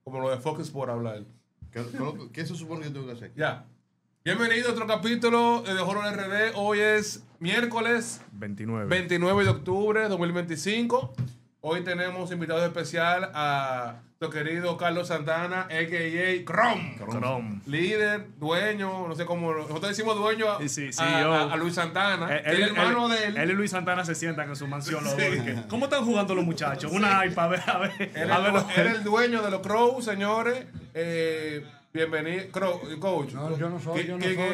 como lo de Fox Sports habla él. ¿Qué se supone que tengo que hacer? Ya. Bienvenido a otro capítulo de Horror RD. Hoy es miércoles 29 de octubre de 2025. Hoy tenemos invitado especial a nuestro querido Carlos Santana, a.k.a. Crom. Líder, dueño, no sé cómo. Nosotros decimos dueño a Luis Santana. El hermano de él. Él y Luis Santana se sientan en su mansión. ¿Cómo están jugando los muchachos? Una iPad, a ver. Él es el dueño de los Crows, señores. Bienvenido. Coach. No, yo no soy.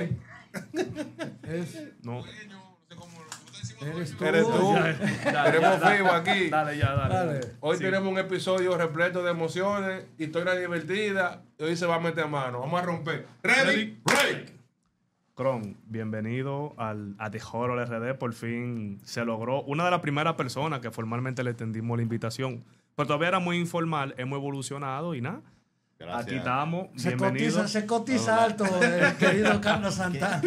No. Eres tú. Tenemos vivo aquí. Dale. Hoy tenemos un episodio repleto de emociones, historias divertidas. Y hoy se va a meter a mano. Vamos a romper. Ready, break. Cron, bienvenido a The Horror RD. Por fin se logró. Una de las primeras personas que formalmente le tendimos la invitación. Pero todavía era muy informal. Hemos evolucionado y nada. Gracias. Aquí estamos. Bienvenidos. Se cotiza alto el querido Carlos Santana.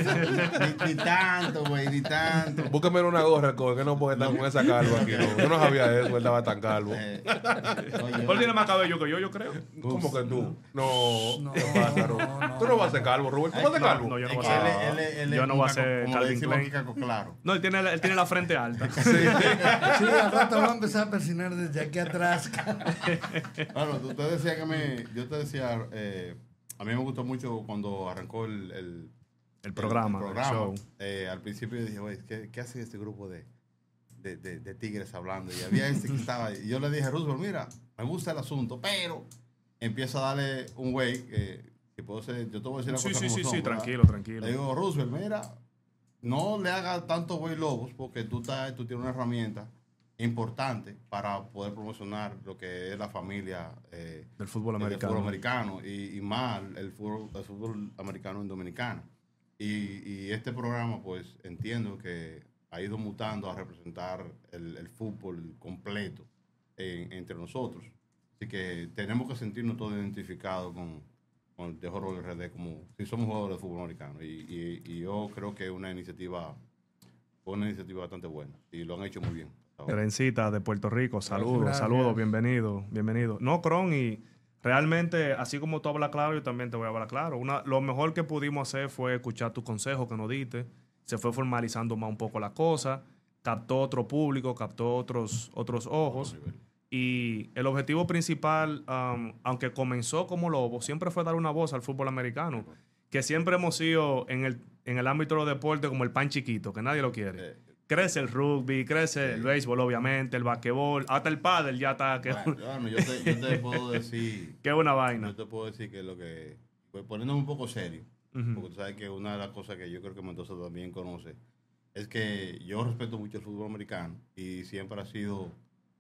Ni tanto, güey, ni tanto. Búsqueme una gorra, que no puede estar con esa calva aquí. No. Yo no sabía eso, él estaba tan calvo. Él tiene más cabello que yo creo. ¿Cómo que tú? No, ¿qué pasa, Rubén? Tú no vas a ser calvo, Rubén. ¿Tú vas a ser calvo? No, yo no voy a ser. Yo no voy a ser Calvin Klein. Claro. No, él tiene la frente alta. Sí, al rato vamos a empezar a persinar desde aquí atrás. Bueno, tú te decías yo te decía, a mí me gustó mucho cuando arrancó el programa. El show. Al principio yo dije, güey, ¿qué hace este grupo de tigres hablando? Y había que estaba, y yo le dije a Roosevelt, mira, me gusta el asunto, pero empiezo a darle un güey que puedo ser, yo te voy a decir la cosa como son, tranquilo. Le digo, Roosevelt, mira, no le hagas tanto güey lobos, porque tú tienes una herramienta importante para poder promocionar lo que es la familia del fútbol americano y más el fútbol americano en Dominicana. Y este programa, pues, entiendo que ha ido mutando a representar el fútbol completo entre nosotros. Así que tenemos que sentirnos todos identificados con el The Horror RD como si somos jugadores de fútbol americano. Y yo creo que es una iniciativa bastante buena y lo han hecho muy bien. Trencita de Puerto Rico, saludos, bienvenido. No, Cron, y realmente, así como tú hablas claro, yo también te voy a hablar claro. Lo mejor que pudimos hacer fue escuchar tus consejos que nos diste, se fue formalizando más un poco la cosa, captó otro público, captó otros ojos, y el objetivo principal, aunque comenzó como Lobo, siempre fue dar una voz al fútbol americano, que siempre hemos sido en el ámbito de los deportes como el pan chiquito, que nadie lo quiere. Crece el rugby, crece el béisbol, obviamente, el basquetbol, hasta el pádel ya está. Bueno, yo te puedo decir... que es una vaina. Yo te puedo decir que pues, poniéndome un poco serio, porque tú sabes que una de las cosas que yo creo que Mendoza también conoce, es que yo respeto mucho el fútbol americano y siempre ha sido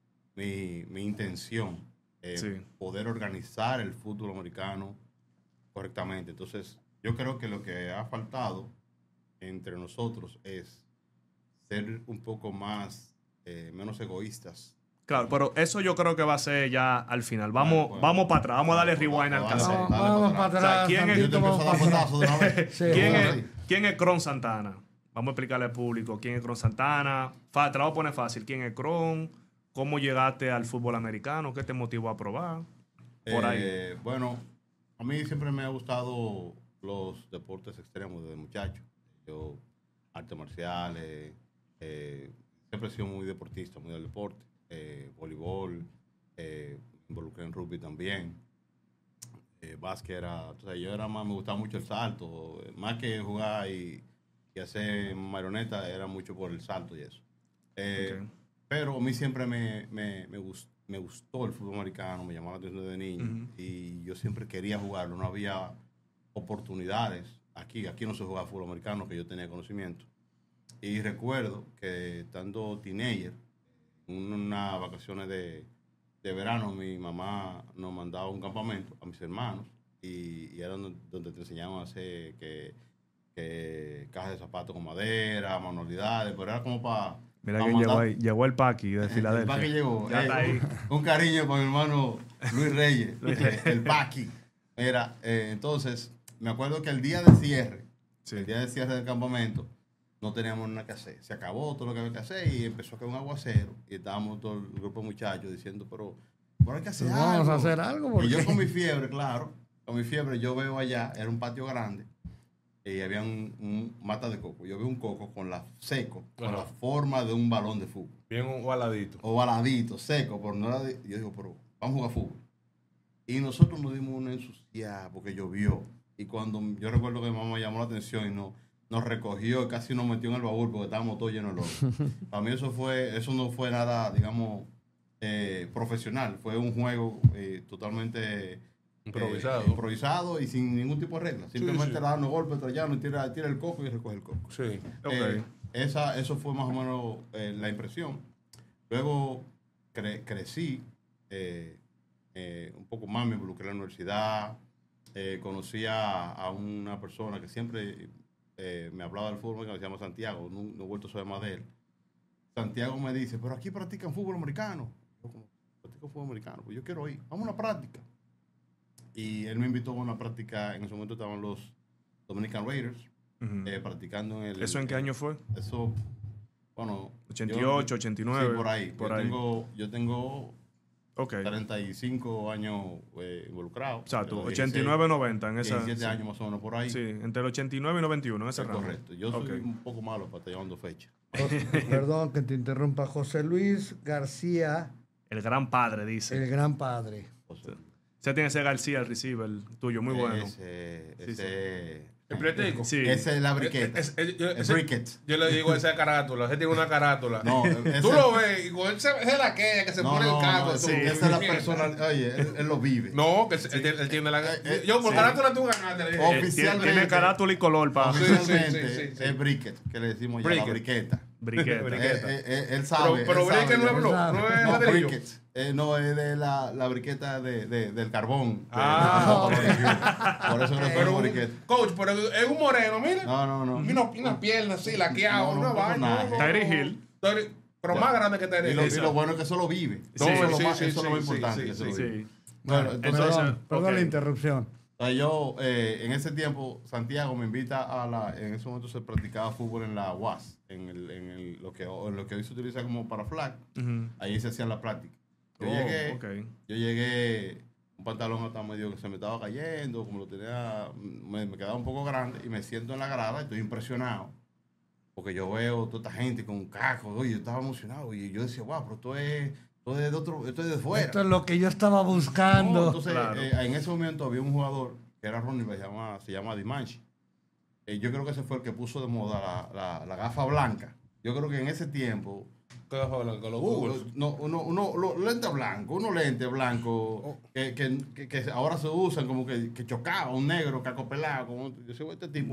mi intención poder organizar el fútbol americano correctamente. Entonces, yo creo que lo que ha faltado entre nosotros es ser un poco menos egoístas. Claro, pero eso yo creo que va a ser ya al final. Vamos para atrás, vamos a darle rewind al cassette. Vamos para atrás. O sea, ¿quién es Cron Santana? Vamos a explicarle al público quién es Cron Santana. Te lo voy a poner fácil. ¿Quién es Cron? ¿Cómo llegaste al fútbol americano? ¿Qué te motivó a probar? Por ahí. Bueno, a mí siempre me ha gustado los deportes extremos desde muchacho. Yo, artes marciales, siempre he sido muy deportista, muy del deporte. Voleibol, involucré en rugby también. Básquet me gustaba mucho el salto. Más que jugar y hacer marioneta, era mucho por el salto y eso. Pero a mí siempre me gustó el fútbol americano, me llamaba la atención desde niño. Y yo siempre quería jugarlo, no había oportunidades. Aquí no se jugaba fútbol americano, que yo tenía conocimiento. Y recuerdo que estando teenager, en unas vacaciones de verano, mi mamá nos mandaba a un campamento a mis hermanos y era donde te enseñaban a hacer que cajas de zapatos con madera, manualidades, pero era como para... Mira que llegó el Paqui de Filadelfia. El Paqui llegó. Ya está ahí. Un cariño con mi hermano Luis Reyes, el Paqui. Entonces, me acuerdo que el día de cierre del campamento, no teníamos nada que hacer. Se acabó todo lo que había que hacer y empezó a caer un aguacero. Y estábamos todo el grupo de muchachos diciendo, pero pero hay que hacer Pues algo. vamos a hacer algo. Porque... Y yo con mi fiebre, claro, con mi fiebre, yo veo allá, era un patio grande, y había un mata de coco. Yo veo un coco con la seco, con la forma de un balón de fútbol. Bien ovaladito. Ovaladito, seco, pero no era de, yo digo, pero vamos a jugar fútbol. Y nosotros nos dimos una ensuciada porque llovió. Y cuando yo recuerdo que mi mamá llamó la atención y nos recogió y casi nos metió en el baúl porque estábamos todos llenos de lodo. Para mí eso no fue nada, digamos, profesional. Fue un juego totalmente improvisado y sin ningún tipo de reglas. Simplemente le daban golpes, trayano, tira el coco y recoge el coco. Sí. Ok. Eso fue más o menos la impresión. Luego crecí un poco más, me involucré en la universidad. Conocí a una persona que siempre me hablaba del fútbol, que se llama Santiago. No he vuelto a saber más de él. Santiago me dice, pero aquí practican fútbol americano. Yo como, practico fútbol americano, pues yo quiero ir. Vamos a una práctica. Y él me invitó a una práctica. En ese momento estaban los Dominican Raiders practicando en el... ¿Eso en qué año fue? Eso, bueno... 88, 89. Sí, por ahí. Yo tengo okay. 35 años involucrados. O sea, tú, 89, 90 en esa... 17 años más o menos por ahí. Sí, entre el 89 y 91 en ese rango. Correcto. Yo soy un poco malo para estar llevando fecha. Perdón que te interrumpa. José Luis García. El gran padre, dice. El gran padre. Usted tiene ese García, el receiver, el tuyo, muy bueno. ¿El pletico? Sí. Esa es la briqueta. El briquet. Yo le digo esa carátula. Ese tiene una carátula. No, tú lo ves y con él es la que se pone el caco. Sí, esa es la persona. Oye, él lo vive. No, que él tiene la... Yo por carátula tú ganaste. Oficialmente. Tiene carátula y color, pa. Oficialmente es briquet, que le decimos ya la briqueta. Briqueta. Él sabe. Pero briquet no es ladrillo. Briquet. No, es de la briqueta del carbón. Por eso le pongo briqueta. Coach, pero es un moreno, mira. No. Una pierna así, laqueado, una vaina. Tyree Hill. Pero más grande que Tyree Hill. Y lo bueno es que eso lo vive. Eso es lo más importante. Que se lo vive. Bueno, entonces, perdón la interrupción. Yo, en ese tiempo, Santiago me invita en ese momento se practicaba fútbol en la UAS, en lo que hoy se utiliza como para flag. Ahí se hacían la práctica. Yo llegué, un pantalón hasta medio que se me estaba cayendo, como lo tenía, me quedaba un poco grande y me siento en la grada, estoy impresionado, porque yo veo toda esta gente con casco, oye, yo estaba emocionado y yo decía, wow, pero esto es de fuera. Esto es lo que yo estaba buscando. Entonces, en ese momento había un jugador que era Ronnie, se llama Dimanche. Yo creo que ese fue el que puso de moda la gafa blanca. Yo creo que en ese tiempo... ¿Qué gafa blanca? ¿Los Google? Unos lentes blancos que ahora se usan como que chocaba, un negro cacopelado, como yo soy este tipo.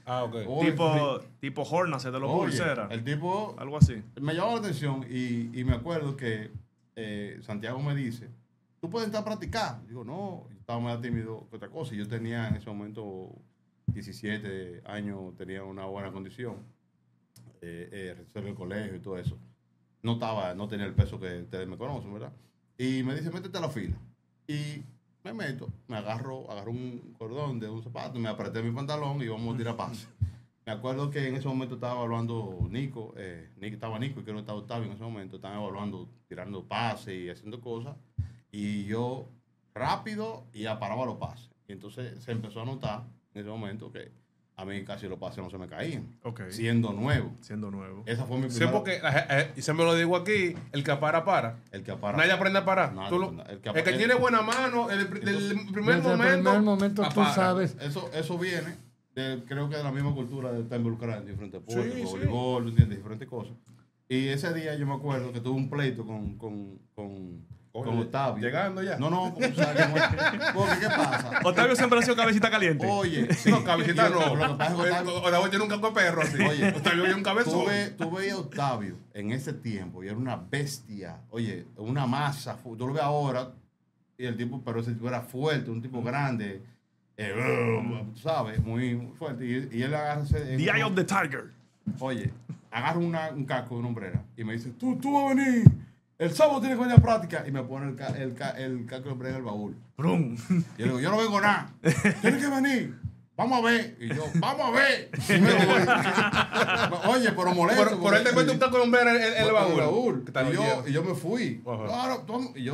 Tipo Hornacek de los Bulls era. El tipo... Algo así. Me llamó la atención y me acuerdo que Santiago me dice, ¿tú puedes entrar a practicar? Digo, no, yo estaba más tímido que otra cosa. Y yo tenía en ese momento 17 años, tenía una buena condición. Regresé del colegio y todo eso. No tenía el peso que ustedes me conocen, ¿verdad? Y me dice, métete a la fila. Y me meto, agarro un cordón de un zapato, me apreté mi pantalón y vamos a tirar pase. Me acuerdo que en ese momento estaba evaluando Nico y creo que no estaba Octavio en ese momento, estaban evaluando, tirando pases y haciendo cosas. Y yo rápido y paraba los pases. Y entonces se empezó a notar en ese momento que a mí casi los pases no se me caían. Siendo nuevo. Esa fue mi primera... Sí, porque, y se me lo digo aquí, el que para. El que para. Nadie aprende a parar. El que tiene buena mano, desde el primer momento tú sabes. Eso viene, creo que de la misma cultura de estar involucrado en diferentes deportes, voleibol, ¿entiendes? Diferentes cosas. Y ese día yo me acuerdo que tuve un pleito con Octavio. Llegando ya. No, porque ¿qué pasa? Octavio siempre ha sido cabecita caliente. Oye, sí, no, cabecita no. Lo que pasa es que Octavio tiene un campo de perro así. Oye, Octavio es un cabezón. Tú veías a Octavio en ese tiempo y era una bestia. Oye, una masa. Tú lo ves ahora y el tipo, pero ese tipo era fuerte, un tipo grande. ¿Sabes? Muy fuerte. Y él agarra The Eye of the Tiger. Oye, agarra un casco de una hombrera y me dice, tú vas a venir. El sábado tienes que venir a práctica. Y me pone el casco de hombrera en el baúl. ¡Brum! Y yo le digo, yo no vengo nada. Tienes que venir. Vamos a ver. Y yo, vamos a ver. Y me voy. Oye, pero molesto. Por él te cuenta un casco de hombrera en el baúl. Y yo me fui. Claro, y yo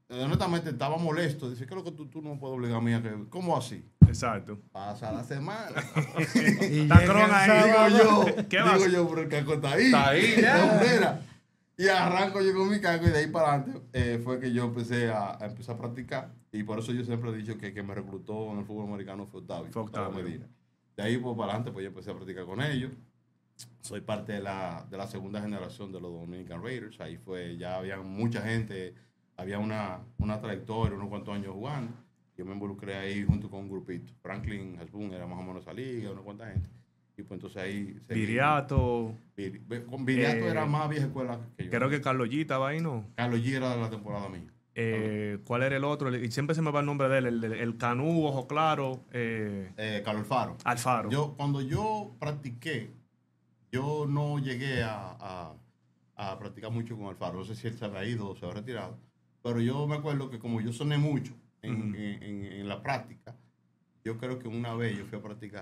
honestamente estaba molesto. Dice, ¿qué es lo que tú no puedes obligar a mí a que... ¿Cómo así? Exacto. Pasa la semana. Y Está llega Cron el ahí. sábado. Digo yo, pero el casco está ahí. Está ahí, ya. Mira. Y arranco yo con mi casco y de ahí para adelante fue que yo empecé a practicar. Y por eso yo siempre he dicho que me reclutó en el fútbol americano fue Octavio Medina. De ahí pues, para adelante pues yo empecé a practicar con ellos. Soy parte de la segunda generación de los Dominican Raiders. Ahí fue, ya había mucha gente, había una trayectoria, unos cuantos años jugando. Yo me involucré ahí junto con un grupito. Franklin Hasbun era más o menos esa liga, una cuanta gente. Y pues entonces ahí... Viriato. Con Viriato era más vieja escuela que yo. Creo que Carlos G estaba ahí, ¿no? Carlos G era de la temporada mía. ¿Cuál era el otro? Y siempre se me va el nombre de él. El Canú, ojo claro. Carlos Alfaro. Alfaro. Cuando yo practiqué, yo no llegué a practicar mucho con Alfaro. No sé si él se había ido o se había retirado. Pero yo me acuerdo que como yo soné mucho en la práctica, yo creo que una vez yo fui a practicar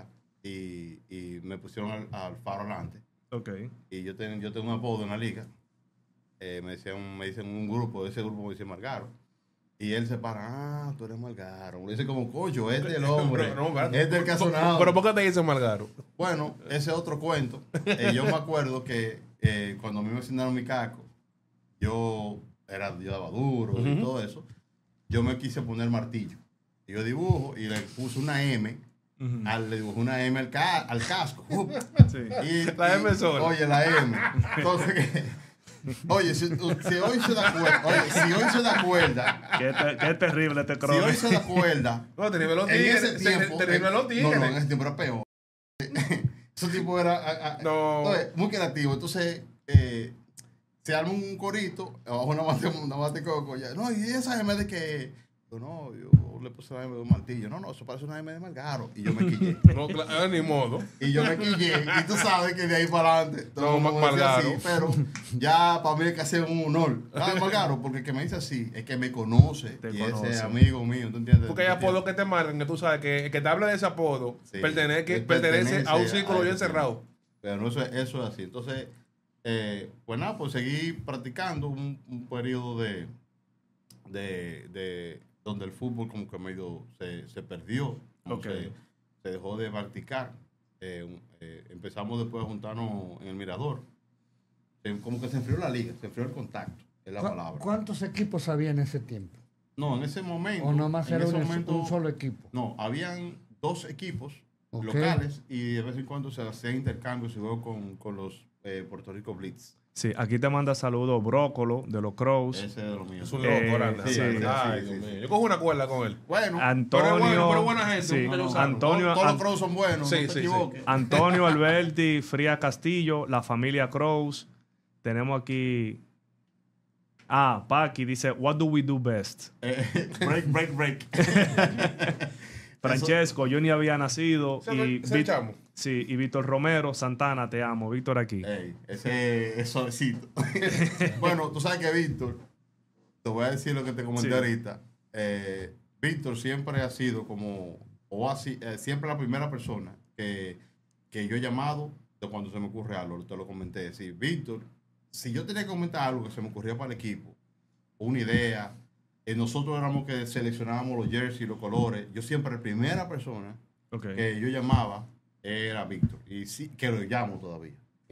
y me pusieron al Alfaro adelante. Okay. Y yo tengo un apodo en la liga. Me dicen un grupo, de ese grupo me dice Margaro. Y él se para, tú eres Margaro. Me dice como, coño, este es el hombre. Este es el que ha sonado. ¿Pero por qué te dicen Margaro? Bueno, ese es otro cuento. Yo me acuerdo que cuando a mí me asignaron mi casco, yo daba duro y todo eso. Yo me quise poner martillo. Y yo dibujo y le puse una M. Le dibujé una M al casco. Sí. La M sola. Oye, la M. Entonces, oye, si hoy se da cuerda. Qué terrible este Si crono. hoy se da cuerda. No, te niveló En tigres. ese tiempo. Te niveló tigres. No, en ese tiempo era peor. Ese tipo era muy creativo. Entonces, se arma un corito, abajo una mate coco. Ya, no, y esa M de que. No, yo le puse una M de un martillo. No, eso parece una M de Margaro. Y yo me quillé. No, ni modo. Y yo me quillé. Y tú sabes que de ahí para adelante. No, Margaro. Así, pero ya para mí es que hacer un honor. Margaro, porque el que me dice así es que me conoce. Ese es amigo mío. ¿Tú entiendes? Porque hay apodos que te marcan, que tú sabes que el que te hable de ese apodo pertenece a un círculo bien cerrado. Pero eso es así. Entonces, pues nada, pues seguí practicando un periodo de donde el fútbol como que medio se perdió, se dejó de practicar. Empezamos después a juntarnos en el Mirador. Como que se enfrió la liga, se enfrió el contacto, es la palabra. ¿Cuántos equipos había en ese tiempo? No, en ese momento... ¿O nomás era un un solo equipo? No, habían 2 equipos locales y de vez en cuando se hacía intercambios y luego con los Puerto Rico Blitz. Sí, aquí te manda saludos Brócolo de los Crows. Ese es de lo mío. Es un loco, grande. Sí, Ay, Dios mío. Yo cojo una cuerda con él. Bueno, Antonio, pero buena gente. sí, Antonio, todos los Crows son buenos, sí, no te equivoques. Antonio Alberti, Fría Castillo, la familia Crows. Tenemos aquí... Paqui dice, what do we do best? Break. Francesco, yo ni había nacido. ¿Se echamos? Sí, y Víctor Romero, Santana, te amo. Víctor aquí. Ese es suavecito. Bueno, tú sabes que Víctor, te voy a decir lo que te comenté ahorita. Víctor siempre ha sido siempre la primera persona que yo he llamado de cuando se me ocurre algo. Te lo comenté. Sí, Víctor, si yo tenía que comentar algo que se me ocurría para el equipo, una idea, nosotros éramos que seleccionábamos los jerseys y los colores. Yo siempre, la primera persona que yo llamaba era Víctor. Y sí, que lo llamo todavía.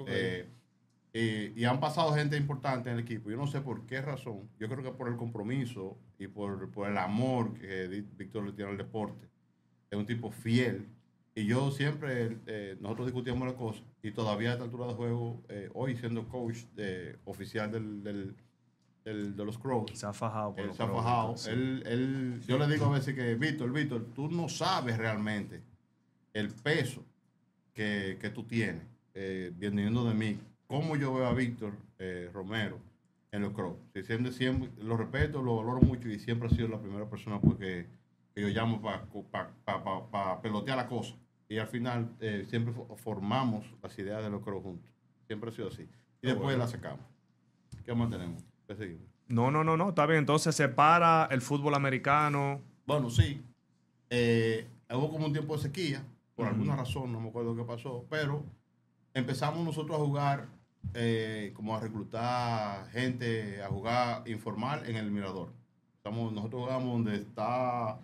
Y han pasado gente importante en el equipo. Yo no sé por qué razón. Yo creo que por el compromiso y por el amor que Víctor le tiene al deporte. Es un tipo fiel. Y yo siempre, nosotros discutíamos las cosas. Y todavía a esta altura de juego, hoy siendo coach oficial de los Crows. Se ha fajado. Se ha fajado. Sí. Yo le digo a veces que, Víctor, tú no sabes realmente el peso que tú tienes, viniendo de mí. Cómo yo veo a Víctor Romero en los Crows. Siempre, lo respeto, lo valoro mucho y siempre ha sido la primera persona que yo llamo para pelotear la cosa. Y al final siempre formamos las ideas de los Crows juntos. Siempre ha sido así. Y después la sacamos. ¿Qué más tenemos? ¿Qué seguimos? No, está bien. Entonces se para el fútbol americano. Bueno, sí. Hubo como un tiempo de sequía. Por alguna razón, no me acuerdo qué pasó. Pero empezamos nosotros a jugar, como a reclutar gente, a jugar informal en el Mirador. Nosotros jugamos donde está...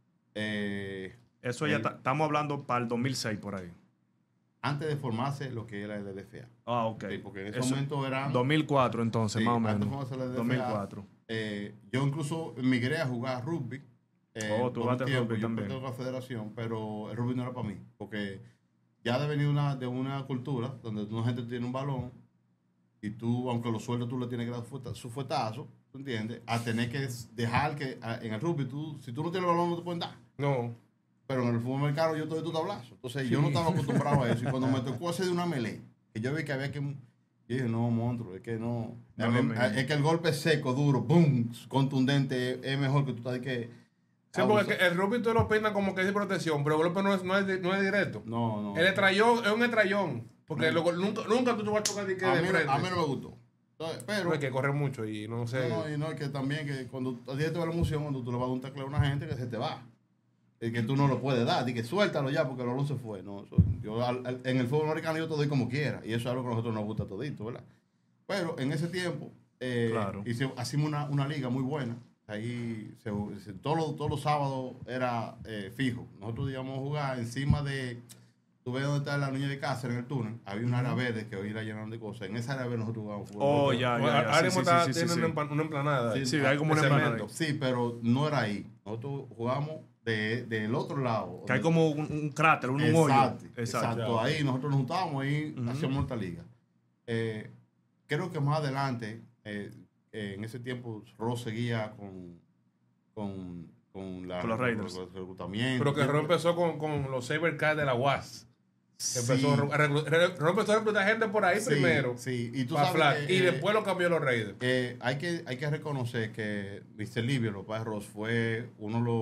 Eso ya estamos hablando para el 2006 por ahí. Antes de formarse lo que era el LFA. Ah, ok. Sí, porque en ese momento eran... 2004 entonces, sí, más o menos. Antes de formarse el LFA, 2004. Yo incluso migré a jugar rugby. Tú jugaste rugby también. Yo pertenezco a la federación, pero el rugby no era para mí. Porque ya de venir de una cultura donde una gente tiene un balón y tú, aunque los sueldos tú le tienes que dar su fuetazo, ¿tú entiendes? A tener que dejar que en el rugby, si tú no tienes el balón no te pueden dar. No. Pero en el fútbol americano yo te doy tu tablazo. Entonces yo no estaba acostumbrado a eso. Y cuando me tocó hacer de una melee, que yo vi que había que... Yo dije, no, monstruo, es que no. Es que el golpe seco, duro, boom, contundente, es mejor que tú estás que... Sí, porque el rugby tú lo peinas como que es de protección, pero el golpe no es directo. No. El estrellón es un estrellón. Porque nunca tú te vas a tocar de frente. A mí no me gustó. Entonces, pero... Hay que correr mucho y no sé... No, es que también que cuando a ti te va la emoción, cuando tú le vas a dar un tackle a una gente, que se te va. Es que tú no lo puedes dar. Y que suéltalo ya porque el balón se fue. No, en el fútbol americano yo te doy como quiera. Y eso es algo que a nosotros nos gusta todito, ¿verdad? Pero en ese tiempo, hicimos una liga muy buena. Ahí todos los sábados era fijo. Nosotros íbamos a jugar encima de... Tú ves donde está la niña de Cáceres en el túnel. Había una área verde que hoy la llenaron de cosas. En esa área verde nosotros jugábamos fútbol. Ahora tiene una emplanada. Sí, hay como una emplanada. Sí, pero no era ahí. Nosotros jugamos del otro lado. Que hay como un cráter, un hoyo. Exacto. Ahí nosotros nos juntábamos, ahí hacíamos nuestra liga. Creo que más adelante, en ese tiempo, Ross seguía con los Raiders. Con el reclutamiento. Pero que Ross empezó con los Sabercats de la UAS. Empezó a reclutar gente por ahí primero. Sí, y tú sabes y después lo cambió a los Raiders. Hay que reconocer que Mr. Livio, el papá de Ross, fue uno de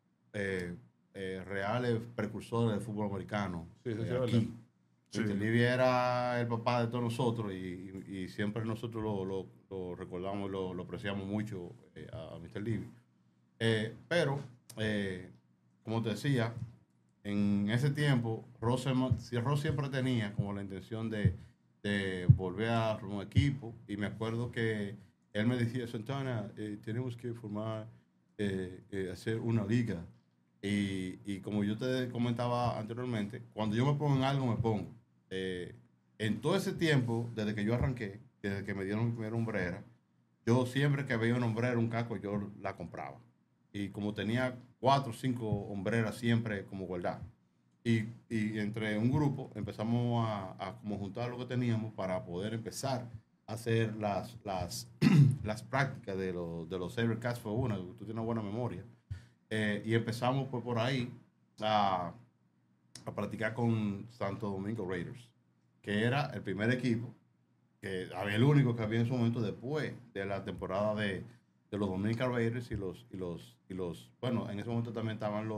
los reales precursores del fútbol americano. Aquí. Mr. Livio era el papá de todos nosotros y siempre nosotros lo recordamos, lo apreciamos mucho a Mr. Livio. Pero, como te decía, en ese tiempo, Ross siempre tenía como la intención de volver a formar un equipo. Y me acuerdo que él me decía, Santana, tenemos que formar, hacer una liga. Y como yo te comentaba anteriormente, cuando yo me pongo en algo, me pongo. En todo ese tiempo, desde que yo arranqué, desde que me dieron mi primera hombrera, yo siempre que veía una hombrera, un casco, yo la compraba. Y como tenía 4 o 5 hombreras siempre como guardar. Y entre un grupo empezamos a como juntar lo que teníamos para poder empezar a hacer las prácticas de los Sabercats. Fue una, tú tienes una buena memoria. Y empezamos pues, por ahí a practicar con Santo Domingo Raiders, que era el primer equipo, que había el único que había en ese momento después de la temporada de los Dominican Raiders y los bueno, en ese momento también estaban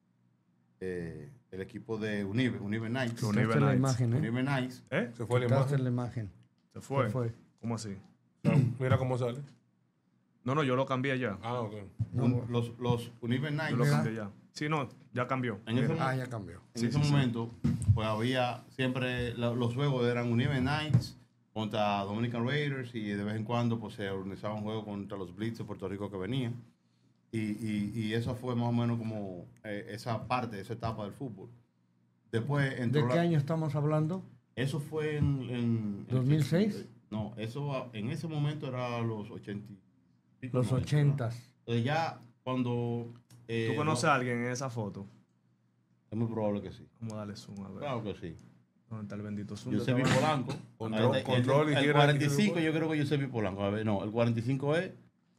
el equipo de Unive Knights. Unive Knights. Imagen, Unive Knights. Se fue la imagen. Se fue. ¿Cómo así? Mira cómo sale. No, yo lo cambié ya. Ah, ok. Los Unive Knights. Yo lo cambié ya. Sí, no, ya cambió. Ya cambió. En ese momento, pues había siempre, los juegos eran Unive Knights contra Dominican Raiders y de vez en cuando pues se organizaba un juego contra los Blitz de Puerto Rico que venían. Y eso fue más o menos como esa etapa del fútbol. Después entró ¿De qué año estamos hablando? Eso fue en ¿2006? No, eso en ese momento era los 80. Los 80s. Ya cuando... ¿Tú conoces a alguien en esa foto? Es muy probable que sí. Vamos a darle zoom a ver. Claro que sí. ¿Dónde está el bendito zoom? Yo soy Polanco. Control el 45 yo creo que yo soy Polanco. A ver, no, el 45 es...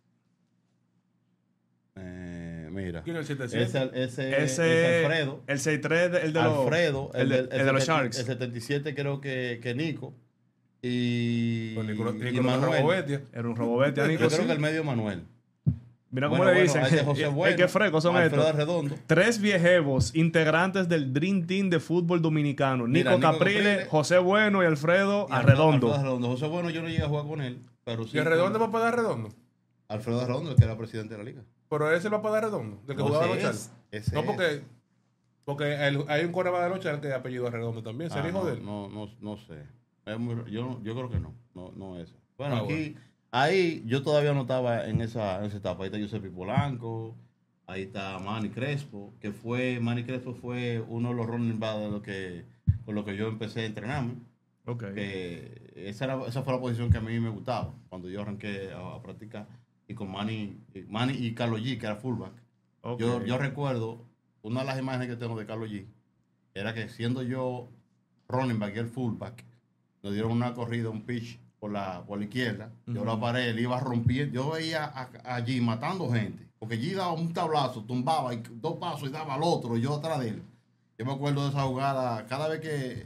Mira. ¿Quién es el 77? Ese es Alfredo. El 63, el de los... Alfredo. El de los Sharks. El 77 creo que Nico. Y Manuel. Era un robobetia, Nico. Yo creo que el medio Manuel. Mira cómo le dicen. El que frescos son Alfredo estos. Arredondo. 3 viejevos integrantes del Dream Team de fútbol dominicano. Mira, Nico Caprile, José Bueno y Alfredo Arredondo. José Bueno yo no llegué a jugar con él. Pero sí. ¿Y Arredondo va a pagar Arredondo? Alfredo Arredondo, el que era presidente de la liga. Pero ese va a pagar Arredondo, del que jugaba los Charles. No, porque hay un corredor de los Charles que es apellido Arredondo también. ¿Sería hijo de él? No sé. Yo creo que no. No es. Bueno, ahí yo todavía no estaba en esa etapa. Ahí está Giuseppe Polanco, ahí está Manny Crespo, Manny Crespo fue uno de los running backs con lo que yo empecé a entrenarme. Okay. Esa fue la posición que a mí me gustaba cuando yo arranqué a practicar. Y con Manny y Carlos G, que era fullback. Okay. Yo recuerdo, una de las imágenes que tengo de Carlos G, era que siendo yo running back y el fullback, nos dieron una corrida, un pitch por la izquierda. Yo la paré, él iba rompiendo. Yo veía allí matando gente. Porque allí daba un tablazo, tumbaba y 2 pasos y daba al otro, y yo atrás de él. Yo me acuerdo de esa jugada cada vez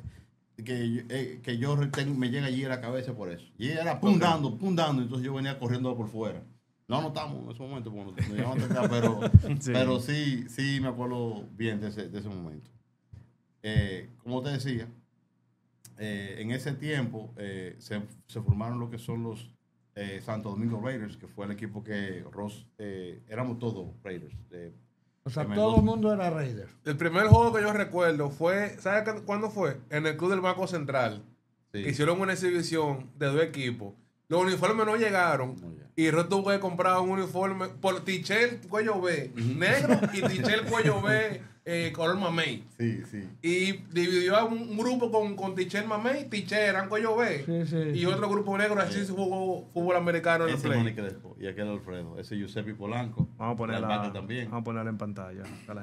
que yo me llega allí a la cabeza por eso. Y era pundando, entonces yo venía corriendo por fuera. No anotamos en ese momento, porque nos llevamos acá, pero sí me acuerdo bien de ese momento. Como te decía, en ese tiempo se formaron lo que son los Santo Domingo Raiders, que fue el equipo que éramos todos Raiders. O sea, todo el mundo era Raiders. El primer juego que yo recuerdo fue, ¿sabes cuándo fue? En el Club del Banco Central. Sí. Que hicieron una exhibición de 2 equipos. Los uniformes no llegaron. Y yo tuve que comprar un uniforme por Tichel cuello B, negro, y Tichel cuello B, color mamey. Sí. Y dividió a un grupo con Tichel mamey, Tichel eran cuello B. Y otro grupo negro, así se jugó fútbol americano en el play. Y aquel Alfredo, ese Giuseppe Polanco. Vamos a ponerla en pantalla.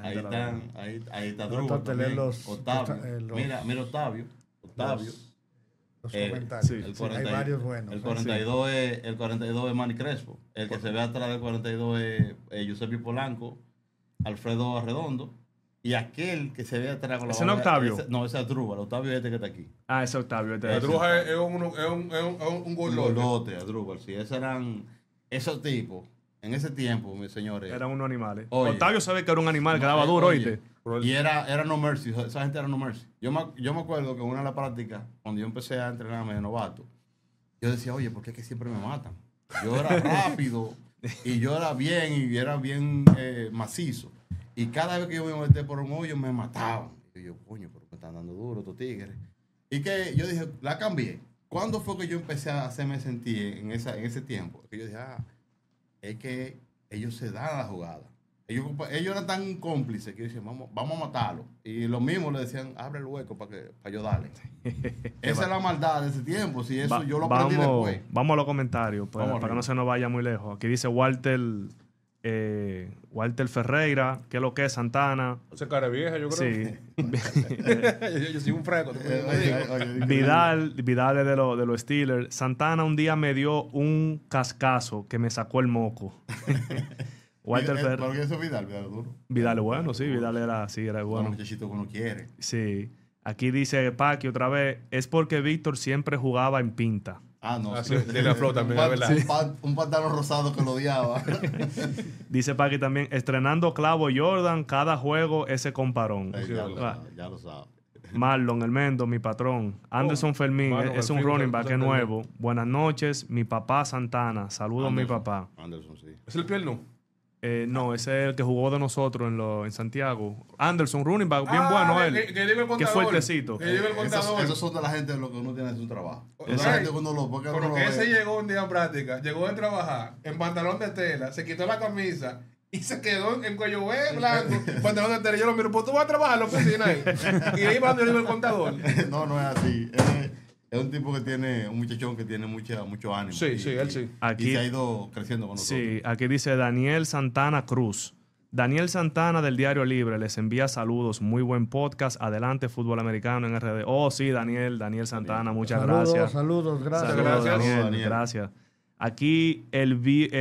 Ahí está Drugo también. Octavio. Mira Octavio. Los comentarios. Hay varios buenos. El 42 es Manny Crespo. El que se ve atrás del 42 es Giuseppe Polanco, Alfredo Arredondo. Y aquel que se ve atrás con la ¿Ese no es Octavio? No, ese es Adrúbal. Octavio es este que está aquí. Ese es Octavio. Adrúbal es un gordote. Adrúbal, sí. Esos eran esos tipos. En ese tiempo, mis señores. Eran unos animales. Octavio sabe que era un animal que daba duro, ¿oíste? Y era no mercy. Esa gente era no mercy. Yo me acuerdo que en una de las prácticas, cuando yo empecé a entrenarme de novato, yo decía, oye, ¿por qué es que siempre me matan? Yo era rápido y yo era bien macizo. Y cada vez que yo me metí por un hoyo, me mataban. Y yo, coño, pero me están dando duro estos tigres. Y que yo dije, la cambié. ¿Cuándo fue que yo empecé a hacerme sentir en ese tiempo? Que yo dije, es que ellos se dan a la jugada. Ellos eran tan cómplices que decían, vamos a matarlo. Y lo mismo le decían, abre el hueco para yo darle. Esa es la maldad de ese tiempo. Si eso yo lo aprendí después. Vamos a los comentarios, pues, para que no se nos vaya muy lejos. Aquí dice Walter Ferreira, ¿qué es lo que es Santana? Ese cara vieja, yo creo. Sí. yo soy un freco. Vidal es de los Steelers. Santana un día me dio un cascazo que me sacó el moco. Walter Ferreira. ¿Por qué eso Vidal duro? Vidal es bueno, sí. Vidal era bueno. Un muchachito que uno quiere. Sí. Aquí dice Paqui otra vez, es porque Víctor siempre jugaba en pinta. No. Sí, tiene flow también, es verdad. Un pantalón rosado que lo odiaba. Dice Paqui también, estrenando clavo Jordan, cada juego ese comparón. Ya lo sabe. Marlon, el Mendo, mi patrón. Anderson Fermín, es un running back nuevo. Buenas noches, mi papá Santana. Saludos, mi papá. Anderson, sí. ¿Es el Pierno? No, ese es el que jugó de nosotros en Santiago. Anderson, running back, bien bueno él. Qué fuertecito. Esos son de la gente de lo que uno tiene en su trabajo. Porque ese llegó un día en práctica, llegó de trabajar en pantalón de tela, se quitó la camisa y se quedó en cuello B blanco, pantalón de tela. Yo lo miro, pues tú vas a trabajar en la oficina ahí. Y ahí va donde el contador. No es así. Es un tipo que tiene, un muchachón que tiene mucho ánimo. Sí, él sí. Aquí, y se ha ido creciendo con nosotros. Sí, aquí dice Daniel Santana Cruz. Daniel Santana del Diario Libre les envía saludos. Muy buen podcast. Adelante, fútbol americano en RD. Oh, sí, Daniel Santana, muchas gracias. Saludos, gracias. Daniel, gracias. Aquí el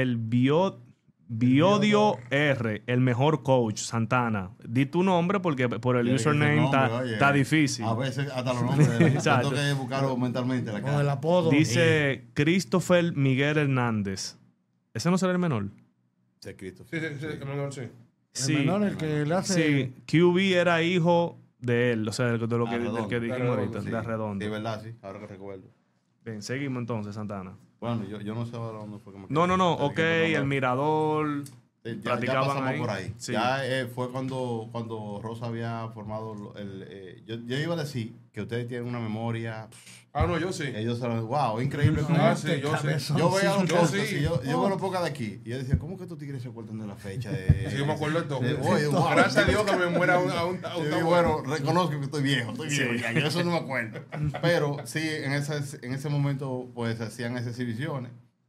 Biodio R, el mejor coach, Santana. Di tu nombre porque por el username está difícil. A veces hasta los nombres tengo que buscarlo mentalmente. Con el apodo. Dice Christopher Miguel Hernández. ¿Ese no será el menor? Sí, Christopher. Sí, el menor, sí. Sí, el menor, el que le hace... Sí, QB era hijo de él, o sea, de lo que dijimos ahorita, de Arredondo. Sí, verdad, sí, ahora que recuerdo. Bien, seguimos entonces, Santana. Bueno, yo no sé ahora dónde fue que me quedé. No, ok, el Mirador, ya pasamos ahí. por ahí. Sí. Ya fue cuando Rosa había formado yo iba a decir que ustedes tienen una memoria. Ah, no, yo sí. Ellos saben, wow, increíble. Ah, sí, yo sí. Yo veía los yo podcasts sí. y yo veo los podcasts de aquí. Y yo decía, ¿cómo que estos tigres se acuerdan de la fecha? Sí, yo me acuerdo de todo. Oye, wow. Gracias a Dios que me muera bueno, reconozco que estoy viejo, Sí. ya, yo eso no me acuerdo. Pero sí, en ese momento, pues hacían esas exhibiciones.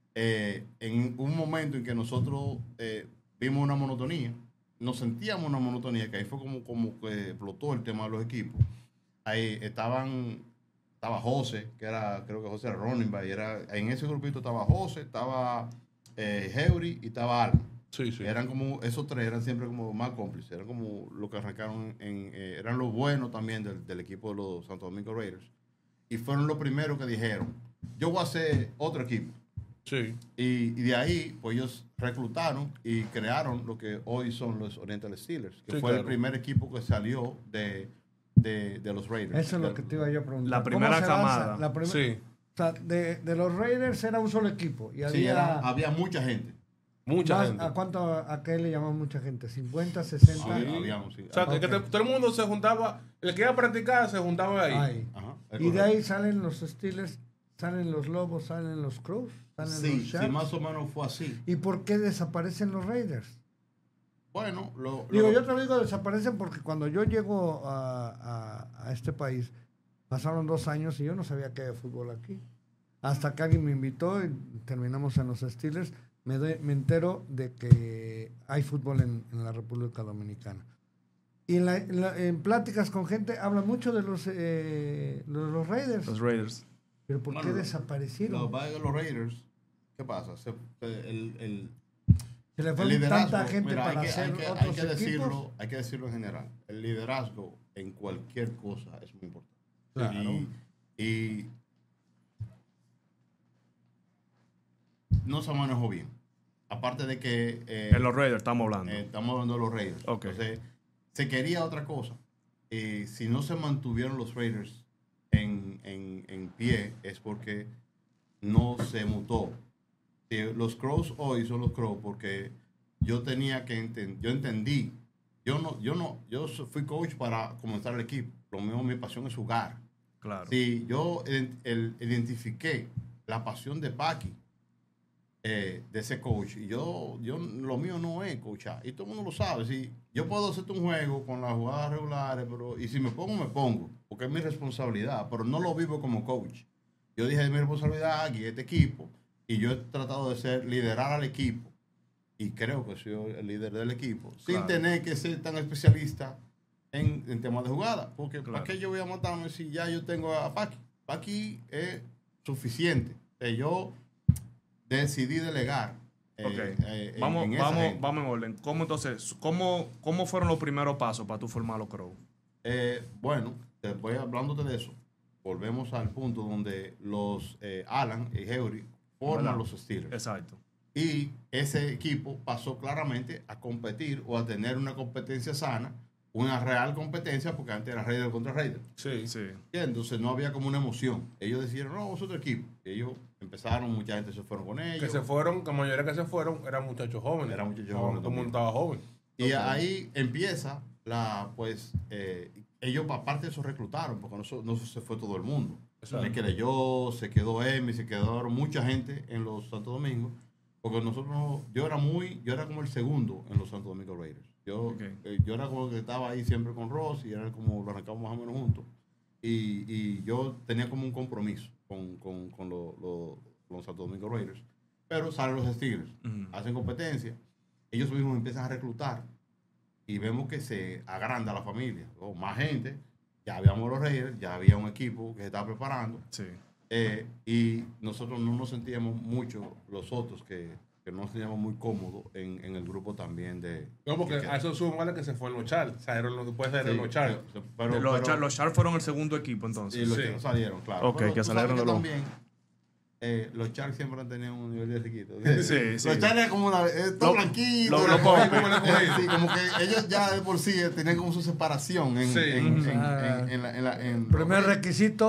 En un momento en que nosotros vimos una monotonía, nos sentíamos una monotonía, que ahí fue como que explotó el tema de los equipos. Ahí estaba José, creo que José era running back, en ese grupito estaba José, estaba Heuri y estaba Alma. Sí, sí. Eran como, esos tres eran siempre como más cómplices, eran como los que arrancaron, eran los buenos también del equipo de los Santo Domingo Raiders. Y fueron los primeros que dijeron, yo voy a hacer otro equipo. Sí. Y de ahí, pues ellos reclutaron y crearon lo que hoy son los Oriental Steelers, que Sí, fue claro. el primer equipo que salió de los Raiders. Eso es lo que te iba yo a preguntar. La ¿Cómo primera se camada. basa? Sí. O sea, de los Raiders era un solo equipo. Y Sí, había, había mucha gente. Mucha más- gente. ¿A qué le llaman mucha gente? ¿50, 60? Sí, habíamos, sí. O sea, que Ok. todo el mundo se juntaba, el que iba a practicar se juntaba ahí. Ahí. Ajá, Y de ahí salen los Steelers, salen los Lobos, salen los Crows, salen los sí, Sharks. más o menos fue así. ¿Y por qué desaparecen los Raiders? Bueno, Digo, yo te lo digo, desaparecen porque cuando yo llego a este país, pasaron 2 años y yo no sabía que había fútbol aquí. Hasta que alguien me invitó y terminamos en los Steelers, me entero de que hay fútbol en la República Dominicana. Y en pláticas con gente hablan mucho de los Raiders. Los Raiders. Pero ¿por qué Bueno, desaparecieron? los Raiders, ¿qué pasa? Se le El fue liderazgo, tanta gente mira, para hacer otros equipos. hay que decirlo en general. El liderazgo en cualquier cosa es muy importante. Claro. Y no se manejó bien. Aparte de que En los Raiders estamos hablando. estamos hablando de los Raiders. Ok. Entonces, se quería otra cosa. Si no se mantuvieron los Raiders en pie, es porque no se mutó. Los Crows hoy son los Crows porque yo tenía que yo entendí. Yo fui coach para comenzar el equipo. Lo mío, mi pasión es jugar. Claro. Sí, yo identifiqué la pasión de Paqui, de ese coach. Y lo mío no es coachar. Y todo el mundo lo sabe. Si yo puedo hacerte un juego con las jugadas regulares, y si me pongo, porque es mi responsabilidad, pero no lo vivo como coach. Yo dije, es mi responsabilidad aquí, este equipo, y yo he tratado de liderar al equipo, y creo que soy el líder del equipo, sin Claro. tener que ser tan especialista en temas de jugada. Porque Claro. ¿para qué yo voy a matarme si ya yo tengo a Paqui? Paqui es suficiente. Yo decidí delegar. Ok. Vamos Vamos en orden. ¿Cómo fueron los primeros pasos para tú formar los Crows? Bueno, te voy hablándote de eso. Volvemos al punto donde los Alan y Heuri forman ¿Verdad? los Steelers. Exacto. Y ese equipo pasó claramente a competir o a tener una competencia sana, una real competencia, porque antes era Raider contra Raider. Sí. Sí. Entonces no había como una emoción. Ellos decidieron, no, vamos a otro equipo. Ellos empezaron, mucha gente se fueron con ellos. Que se fueron, la mayoría que se fueron eran muchachos jóvenes. Eran muchachos No, jóvenes todo el mundo también. estaba joven. Y ahí empieza ellos aparte de eso reclutaron, porque no se fue todo el mundo. Exacto. Me quedé yo, se quedó Emi, se quedaron mucha gente en los Santo Domingo, porque yo era como el segundo en los Santo Domingo Raiders. Yo era como el que estaba ahí siempre con Ross y era como lo arrancamos más o menos juntos. Y yo tenía como un compromiso con los Santo Domingo Raiders. Pero salen los Steelers, hacen competencia, ellos mismos empiezan a reclutar y vemos que se agranda la familia, más gente, ya habíamos los Raiders, ya había un equipo que se estaba preparando. Sí. Y nosotros no nos sentíamos mucho, los otros, que no nos sentíamos muy cómodos en el grupo también de... No, porque a eso suma que se fue en los Charles. O sea, después de los Charles. Los Sharks fueron el segundo equipo entonces. Y los Sí. que no salieron, claro. Ok, Pero que tú salieron sabes de los... también, los Sharks siempre han tenido un nivel de riquito. Sí, sí. Los Sharks es como todo blanquito. lo cogen, como lo cogen. Sí, como que ellos ya de por sí tenían como su separación Sí. en Primer los- requisito,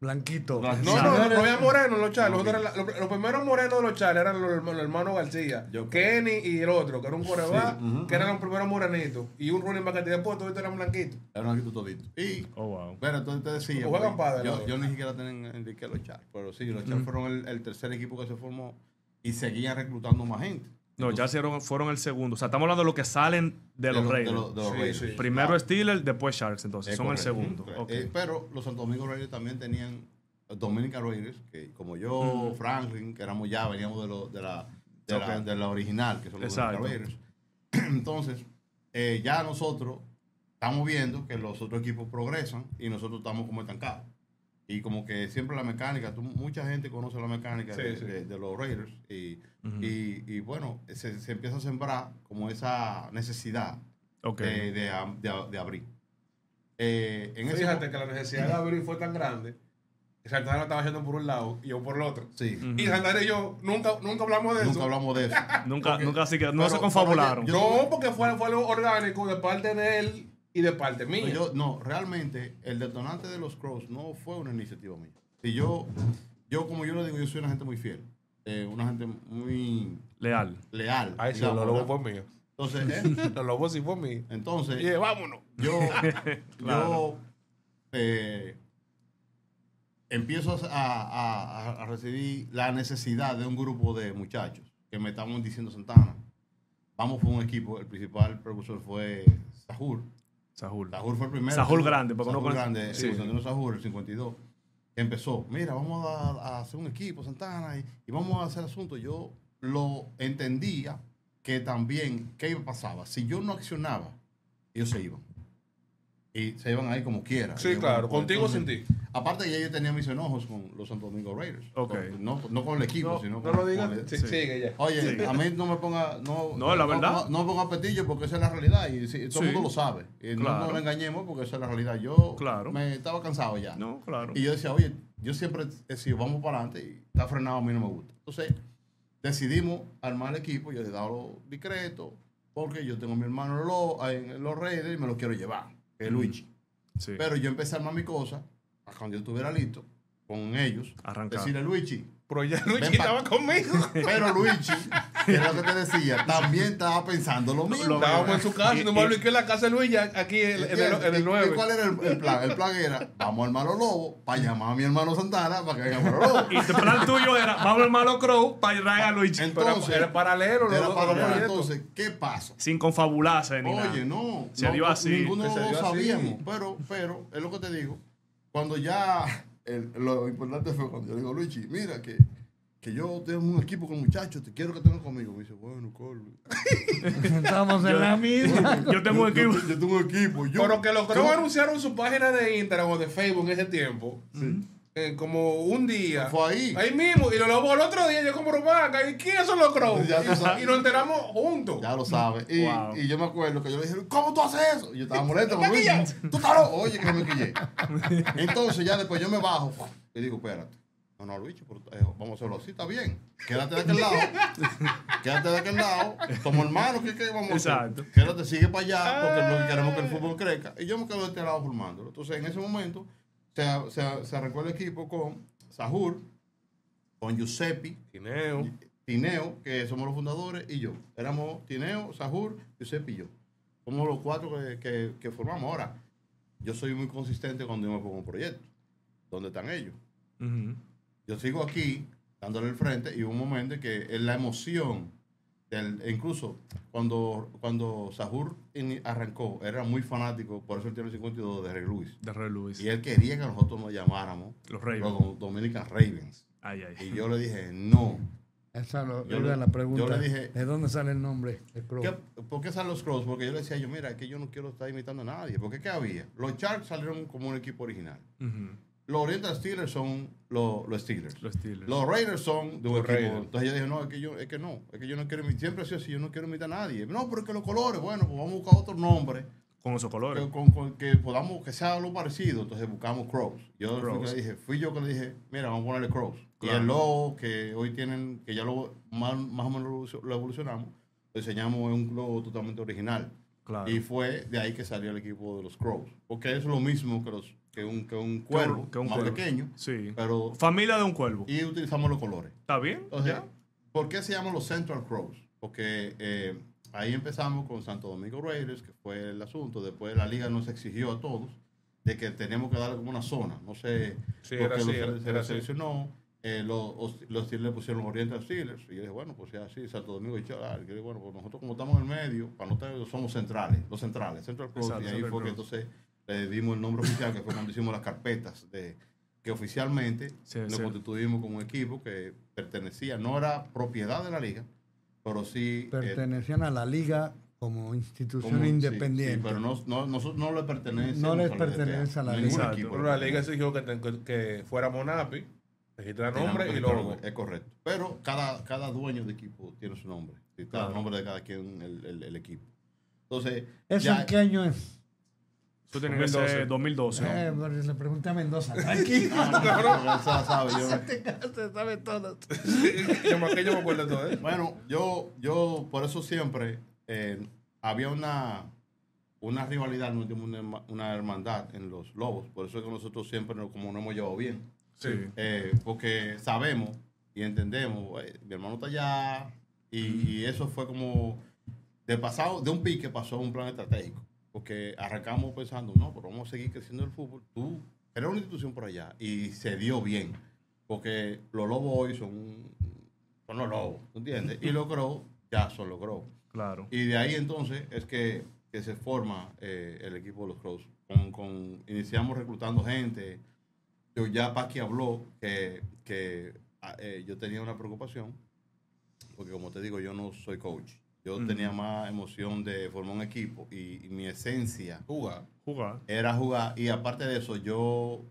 Blanquito. No había morenos los Charles. Los primeros morenos de los Charles eran los hermanos García. Kenny y el otro, que era un coreback, que eran los primeros morenitos. Y un running back, y después todos eran blanquitos. Eran blanquitos toditos. Y, wow. bueno, entonces te decía, juegan padre, yo ni siquiera tenía Enrique los Charles. Pero sí, los Charles fueron el tercer equipo que se formó y seguían reclutando más gente. No, entonces, ya fueron el segundo. O sea, estamos hablando de los que salen de los Raiders. De los Raiders. Sí. Primero Steelers, después Sharks, entonces. Son correcto. el segundo. Okay. Pero los Santo Domingo Raiders también tenían Dominican Raiders, que como yo, Franklin, que éramos ya, veníamos de la original, que son los Dominican Raiders. Entonces, ya nosotros estamos viendo que los otros equipos progresan y nosotros estamos como estancados. Y como que siempre la mecánica, mucha gente conoce la mecánica de los Raiders y bueno, se empieza a sembrar como esa necesidad de abrir. Fíjate que la necesidad de abrir fue tan grande que Santana estaba yendo por un lado y yo por el otro. Sí. Y Santana y yo nunca hablamos de eso. Nunca hablamos de eso. nunca así que no se confabularon. No, porque fue algo orgánico de parte de él y de parte mía. Realmente el detonante de los Crows no fue una iniciativa mía. Y yo como yo le digo, yo soy una gente muy fiel. Una gente muy leal. Ay, sí, los lobos fue mío. Entonces, los lobos sí fue mío. Entonces, vámonos. Yo empiezo a recibir la necesidad de un grupo de muchachos que me estaban diciendo, Santana, vamos por un equipo. El principal precursor fue Sahur. Sahur fue el primero. Sahur grande, porque Sahur uno grande, Sahur, el 52. Empezó, mira, vamos a hacer un equipo, Santana, y vamos a hacer asunto. Yo lo entendía que también, ¿qué pasaba? Si yo no accionaba, ellos se iban. Y se iban ahí como quiera. Sí, claro, contigo o sin ti. Aparte que ya yo tenía mis enojos con los Santo Domingo Raiders. Okay. No con el equipo, sino con... No lo digas. Sigue ya. Oye, a mí no me ponga... No, la verdad. No me ponga petillo porque esa es la realidad. Y todo el mundo lo sabe. Y no nos engañemos porque esa es la realidad. Yo me estaba cansado ya. No, claro. Y yo decía, oye, yo siempre he sido, vamos para adelante. Y está frenado, a mí no me gusta. Entonces, decidimos armar el equipo. Yo le he dado discreto porque yo tengo a mi hermano en los Raiders y me lo quiero llevar, que es Luigi. Sí. Pero yo empecé a armar mi cosa cuando yo estuviera listo con ellos. Decirle, Luigi. Pero ya Luigi estaba conmigo. Pero Luigi, que es lo que te decía, también estaba pensando lo mismo. Estábamos en su casa y nomás Luigi en la casa de Luigi, aquí en el 9. ¿Y cuál era el plan? El plan era, vamos al malo lobo para llamar a mi hermano Santana para que venga al malo lobo. Y el plan tuyo era, vamos al malo Crow para traer a Luigi. Entonces, era paralelo. Entonces, ¿qué pasa? Sin confabularse ni nada. Oye, no. Se dio así. Ninguno lo sabíamos. Pero, es lo que te digo. Cuando ya... lo importante fue cuando yo le digo, Luigi, mira que yo tengo un equipo con muchachos, te quiero que tengas conmigo. Me dice, bueno, Carlos. Estamos en la misma. Yo tengo un equipo. Yo tengo un equipo. Pero que los Crows anunciaron su página de Instagram o de Facebook en ese tiempo. Sí. Como un día. Fue ahí. Ahí mismo. Y lo lobos el otro día. Yo como Rubaca. ¿Y quiénes son los Crows? Y nos enteramos juntos. Ya lo sabes. Y yo me acuerdo que yo le dije, ¿cómo tú haces eso? Y yo estaba molesto. Tú estás loco. Oye, que me quillé. Entonces ya después yo me bajo. Y digo, espérate. No, Luigi, vamos a hacerlo así, está bien. Quédate de aquel lado. Quédate de aquel lado. Como hermano, ¿qué vamos a hacer? Exacto. Quédate, sigue para allá, porque lo que queremos que el fútbol crezca. Y yo me quedo de este lado formándolo. Entonces, en ese momento, se arrancó el equipo con Sahur, con Giuseppe, Tineo, que somos los fundadores, y yo. Éramos Tineo, Sahur, Giuseppe y yo. Somos los cuatro que formamos. Ahora, yo soy muy consistente cuando yo me pongo un proyecto. ¿Dónde están ellos? Yo sigo aquí, dándole el frente, y hubo un momento que es la emoción, incluso cuando Sahur arrancó, era muy fanático, por eso él tiene el 52 de Ray Lewis. Y él quería que nosotros nos llamáramos los Dominican Ravens. Y yo le dije, no. Esa era la pregunta. Yo le dije, ¿de dónde sale el nombre de Crow? ¿Por qué salen los Crows? Porque yo le decía, mira, que yo no quiero estar imitando a nadie. Porque ¿qué había? Los Sharks salieron como un equipo original. Los Oriental Steelers son los Steelers. Los Raiders son de un equipo. Entonces yo dije, no, es que yo no quiero imitar. Siempre ha sido así, yo no quiero imitar a nadie. No, pero es que los colores, bueno, pues vamos a buscar otro nombre. Con esos colores. Que podamos, que sea algo parecido. Entonces buscamos Crows. Fui yo que le dije, mira, vamos a ponerle Crows. Claro. Y el logo que hoy tienen, que ya más o menos lo evolucionamos, lo diseñamos en un logo totalmente original. Claro. Y fue de ahí que salió el equipo de los Crows. Porque es lo mismo que un cuervo, Que un más cuervo. pequeño. Sí. Pero, Familia de un cuervo. y utilizamos los colores. ¿Está bien? Entonces, ¿Ya? ¿por qué se llaman los Central Crows? Porque ahí empezamos con Santo Domingo Raiders, que fue el asunto. Después la liga nos exigió a todos de que teníamos que darle como una zona. No sé Sí, por era qué así, se era así. seleccionó. Los Steelers le pusieron Oriental Steelers. Y yo dije, bueno, pues ya así, Santo Domingo y Cholar. Y yo dije, bueno, pues nosotros como estamos en el medio, para no tener, somos centrales, Central Crows. Exacto, Y ahí Central fue que Crows. entonces le dimos el nombre oficial, que fue cuando hicimos las carpetas que oficialmente Sí, nos sí. constituimos como un equipo que pertenecía, no era propiedad de la liga, pero sí Pertenecían a la liga como institución como- sí, independiente. sí, pero nosotros no le pertenece. No les pertenece a la ningún liga. equipo. Pero la liga exigió que fuéramos NAPI, registrar nombre y logo. Es correcto. Pero cada dueño de equipo tiene su nombre. Y está Claro. el nombre de cada quien el equipo. Entonces, ¿Eso ya- en qué año es? Eso tiene que ser 2012. Pero le pregunté a Mendoza. Tranquilo. Ah, no, esa sabe, yo- Se sabe todo. Yo me acuerdo de todo, ¿eh? Bueno, yo por eso siempre había una rivalidad, una hermandad en los Lobos. Por eso es que nosotros siempre como nos hemos llevado bien. Sí. Porque sabemos y entendemos, mi hermano está allá, y eso fue como de un pique pasó a un plan estratégico. Porque arrancamos pensando, no, pero vamos a seguir creciendo el fútbol. Tú eres una institución por allá y se dio bien. Porque los Lobos hoy son los Lobos, ¿tú entiendes? Y los Crows ya son los Crows. Claro. Y de ahí entonces es que se forma el equipo de los Crows. Iniciamos reclutando gente. Ya Paqui habló que yo tenía una preocupación, porque como te digo, yo no soy coach. Yo tenía más emoción de formar un equipo y mi esencia Jugar. era jugar. Y aparte de eso, yo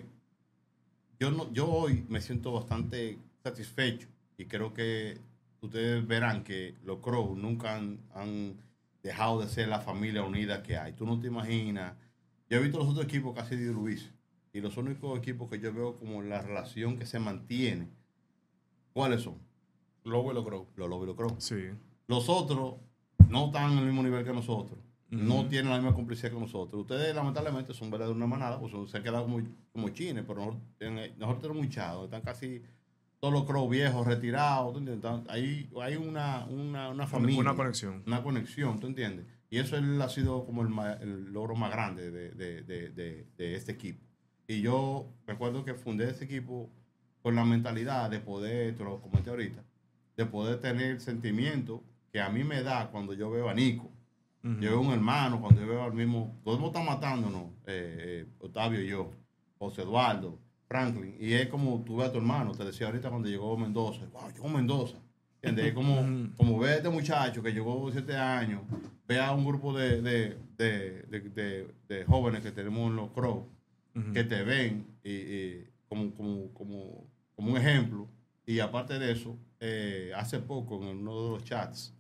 hoy me siento bastante satisfecho y creo que ustedes verán que los Crows nunca han dejado de ser la familia unida que hay. Tú no te imaginas. Yo he visto los otros equipos casi diluirse y los únicos equipos que yo veo como la relación que se mantiene, ¿cuáles son? Lobo y los Crows. Los Lobos y los Crows. Sí. Los otros no están en el mismo nivel que nosotros. No tienen la misma complicidad que nosotros. Ustedes, lamentablemente, son verdaderos una manada, pues se han quedado como chines, pero nosotros tenemos un chado. Están casi todos los Crows viejos, retirados. ¿Tú entiendes? Hay una familia. Una conexión. Una conexión, ¿tú entiendes? Y eso ha sido como el logro más grande de este equipo. Y yo recuerdo que fundé ese equipo con la mentalidad de poder, te lo comenté ahorita, de poder tener sentimiento que a mí me da cuando yo veo a Nico. Yo veo a un hermano, cuando yo veo al mismo, todos están matándonos, Octavio y yo, José Eduardo, Franklin, y es como tú ves a tu hermano, te decía ahorita cuando llegó Mendoza, wow, llegó Mendoza, ¿entiendes? Es como ver a este muchacho que llegó 7 años, ve a un grupo de jóvenes que tenemos en los Crows, que te ven como un ejemplo, y aparte de eso, hace poco en uno de los chats,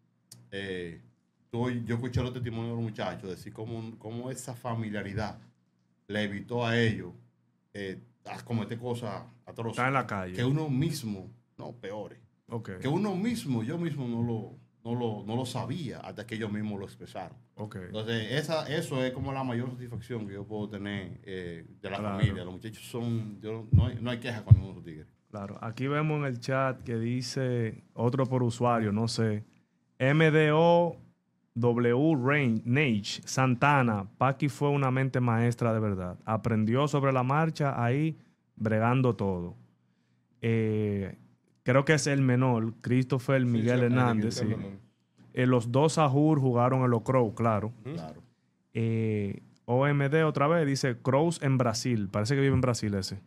yo escuché los testimonios de los muchachos decir cómo esa familiaridad le evitó a ellos a cometer cosas atroces. Está en la calle. Que uno mismo, no, peores. Ok. Que yo mismo no lo sabía hasta que ellos mismos lo expresaron. Ok. Entonces, eso es como la mayor satisfacción que yo puedo tener de la Claro. familia. Los muchachos no hay queja con ninguno de esos tigres. Claro. Aquí vemos en el chat que dice otro por usuario, no sé. MDOW Nage Santana. Paqui fue una mente maestra de verdad. Aprendió sobre la marcha ahí, bregando todo. Creo que es el menor, Christopher Miguel Hernández. Sí. Los dos Sahur jugaron en los Crows, claro. Claro. OMD otra vez dice Crows en Brasil. Parece que vive en Brasil ese.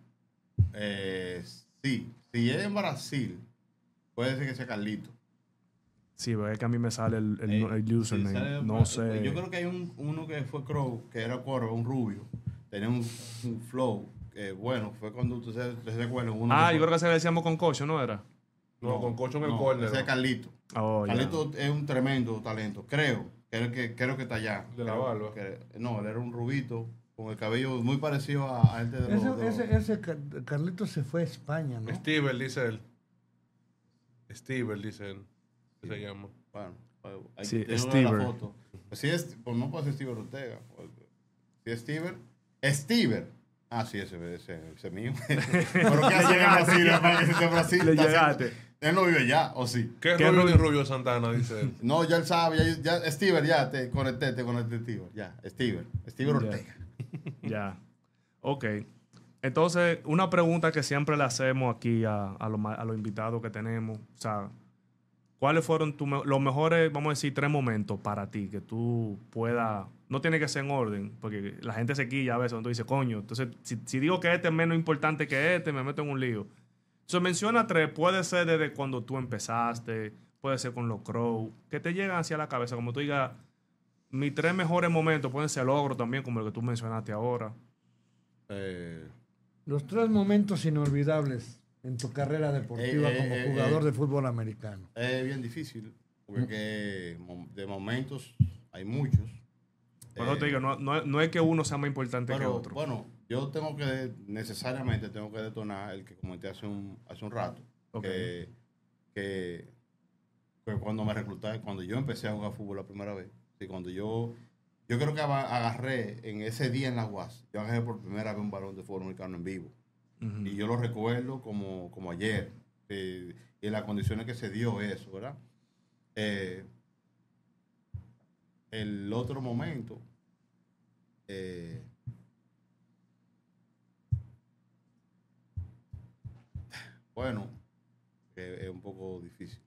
Sí, si es en Brasil, puede ser que sea Carlito. Sí, es que a mí me sale el username. Sí, sale- No sé. Yo creo que hay uno que fue Crow, que era Cuervo, un rubio. Tenía un flow. Bueno, fue cuando ustedes se recuerdan. Uno Ah, que yo fue- creo que ese le decíamos con Cocho, ¿no era? No, con Cocho en el no, córner. ese es Carlito. Oh, ya. Carlito es un tremendo talento, creo que está allá. De la Creo barba. no, él era un rubito con el cabello muy parecido a este de los... Ese Carlitos se fue a España, ¿no? Steven, dice él. Steven, dice él. ¿Qué se llama? Bueno, Sí, tengo Stever. la foto. Pues sí, pues no puede ser Stever Ortega. Si es Stever. Ah, sí, ese es mío. Pero ¿qué hace en Brasil? Para que se esté en Brasil. Le llegaste. Él no vive allá, ¿o sí? ¿Qué ¿Qué Rubio Rubio? ni Rubio Santana? Dice él. No, ya él sabe. Ya Stever, ya te conecté, Stever. Ya, Stever Ortega. Ya. Ok. Entonces, una pregunta que siempre le hacemos aquí a los invitados que tenemos. O sea, ¿cuáles fueron los mejores, vamos a decir, 3 momentos para ti que tú puedas... No tiene que ser en orden, porque la gente se quilla a veces cuando dice, coño. Entonces, si digo que este es menos importante que este, me meto en un lío. Entonces, menciona 3. Puede ser desde cuando tú empezaste, puede ser con los Crows, que te llegan hacia la cabeza. Como tú digas, mis 3 mejores momentos pueden ser logros también, como el que tú mencionaste ahora. Los 3 momentos inolvidables en tu carrera deportiva como jugador de fútbol americano. Es bien difícil, porque de momentos hay muchos. Por eso te digo, no es que uno sea más importante que otro. Bueno, yo necesariamente tengo que detonar el que comenté hace un rato. Okay. Que cuando me reclutaron, cuando yo empecé a jugar fútbol la primera vez, y cuando yo creo que agarré en ese día en la UAS, yo agarré por primera vez un balón de fútbol americano en vivo. Uh-huh. Y yo lo recuerdo como ayer, y en las condiciones que se dio eso, ¿verdad? El otro momento, bueno, es un poco difícil.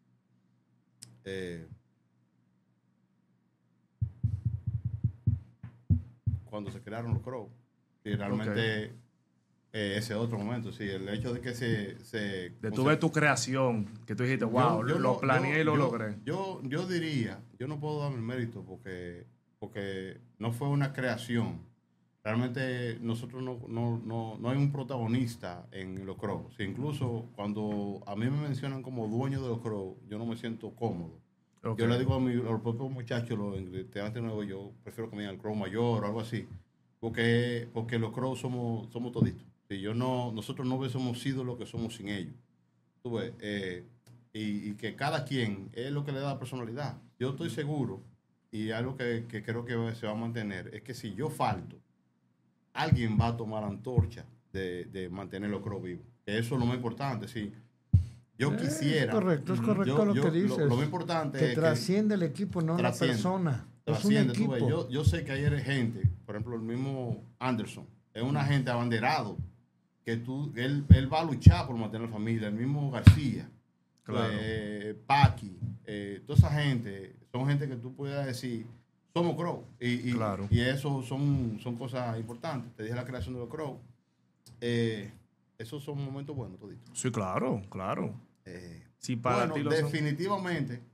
Cuando se crearon los Crows, y realmente ese otro momento, sí, el hecho de que de tu ver tu creación, que tú dijiste, wow, lo planeé y lo logré. Yo diría, yo no puedo darme el mérito porque no fue una creación. Realmente nosotros no hay un protagonista en los Crows. Sí, incluso cuando a mí me mencionan como dueño de los Crows, yo no me siento cómodo. Okay. Yo le digo a los propios muchachos, los integrantes nuevos, yo prefiero que me digan el Crow mayor o algo así, porque los Crows somos toditos. Sí, nosotros no hubiésemos sido lo que somos sin ellos. Tú ves, y que cada quien es lo que le da personalidad. Yo estoy seguro, y algo que creo que se va a mantener, es que si yo falto, alguien va a tomar antorcha de mantener los Crows vivos. Que eso es lo más importante, sí. Yo quisiera... Es correcto lo que dices. Lo más importante que es trasciende el equipo, no la persona. Es un equipo. Yo sé que hay gente, por ejemplo, el mismo Anderson, es un agente abanderado, que él va a luchar por mantener la familia. El mismo García, claro. Paqui, toda esa gente, son gente que tú puedes decir, somos Crow. Claro. Y eso son cosas importantes. Te dije la creación de los Crow. Esos son momentos buenos toditos. Sí, claro. Sí, para ti definitivamente,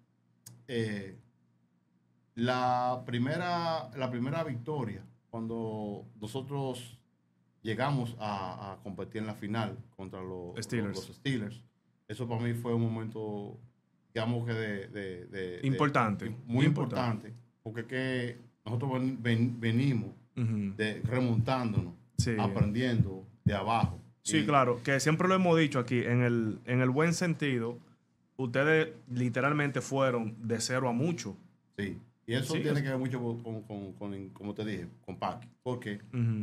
la primera victoria, cuando nosotros llegamos a competir en la final contra los Steelers, eso para mí fue un momento, digamos que importante. Muy importante, porque que nosotros venimos remontándonos, aprendiendo de abajo. Sí, claro, que siempre lo hemos dicho aquí, en el buen sentido, ustedes literalmente fueron de 0 a mucho. Sí, y eso tiene que ver mucho con como te dije, con Paqui, porque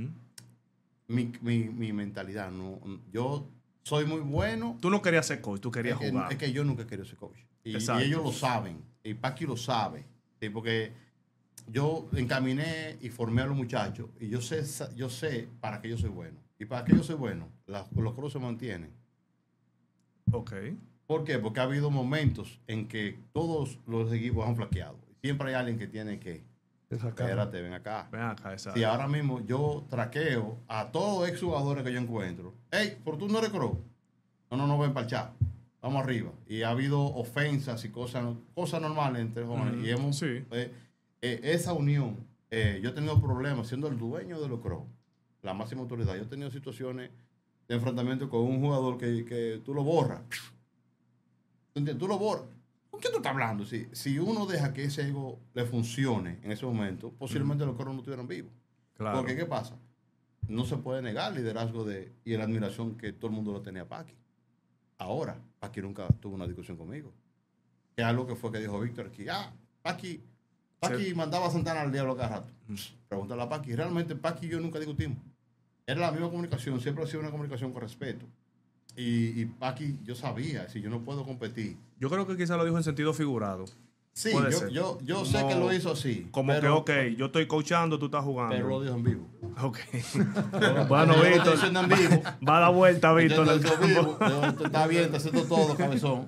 mi mentalidad, yo soy muy bueno. Tú no querías ser coach, tú querías jugar. Es que yo nunca quería ser coach. Y ellos lo saben, y Paqui lo sabe, ¿sí? Porque yo encaminé y formé a los muchachos, y yo sé para qué yo soy bueno. Y para que yo soy bueno, los Crows se mantienen. Ok. ¿Por qué? Porque ha habido momentos en que todos los equipos han flaqueado. Siempre hay alguien que tiene que... Espérate, ven acá. Exacto. Si ahora mismo yo traqueo a todos los exjugadores que yo encuentro. Hey, pero tú no eres Crow. No ven para el chat. Vamos arriba. Y ha habido ofensas y cosas normales entre jóvenes. Y hemos... esa unión. Yo he tenido problemas siendo el dueño de los Crows, la máxima autoridad. Yo he tenido situaciones de enfrentamiento con un jugador que tú lo borras. Tú lo borras. ¿Con quién tú estás hablando? Si uno deja que ese ego le funcione en ese momento, posiblemente los Crows no estuvieran vivos. Claro. Porque, ¿qué pasa? No se puede negar el liderazgo y la admiración que todo el mundo lo tenía a Paqui. Ahora, Paqui nunca tuvo una discusión conmigo. Que es algo que fue que dijo Víctor aquí. Paqui mandaba a Santana al diablo cada rato. Pregúntale a Paqui. Realmente Paqui y yo nunca discutimos. Era la misma comunicación, siempre ha sido una comunicación con respeto. Y Paqui, yo sabía, si yo no puedo competir. Yo creo que quizá lo dijo en sentido figurado. Sí, yo como, sé que lo hizo así. Como pero, que, ok, yo estoy coachando, tú estás jugando. Pero lo dijo en vivo. Ok. Bueno, Víctor, va a dar vuelta, Víctor. Está bien, está haciendo todo, cabezón.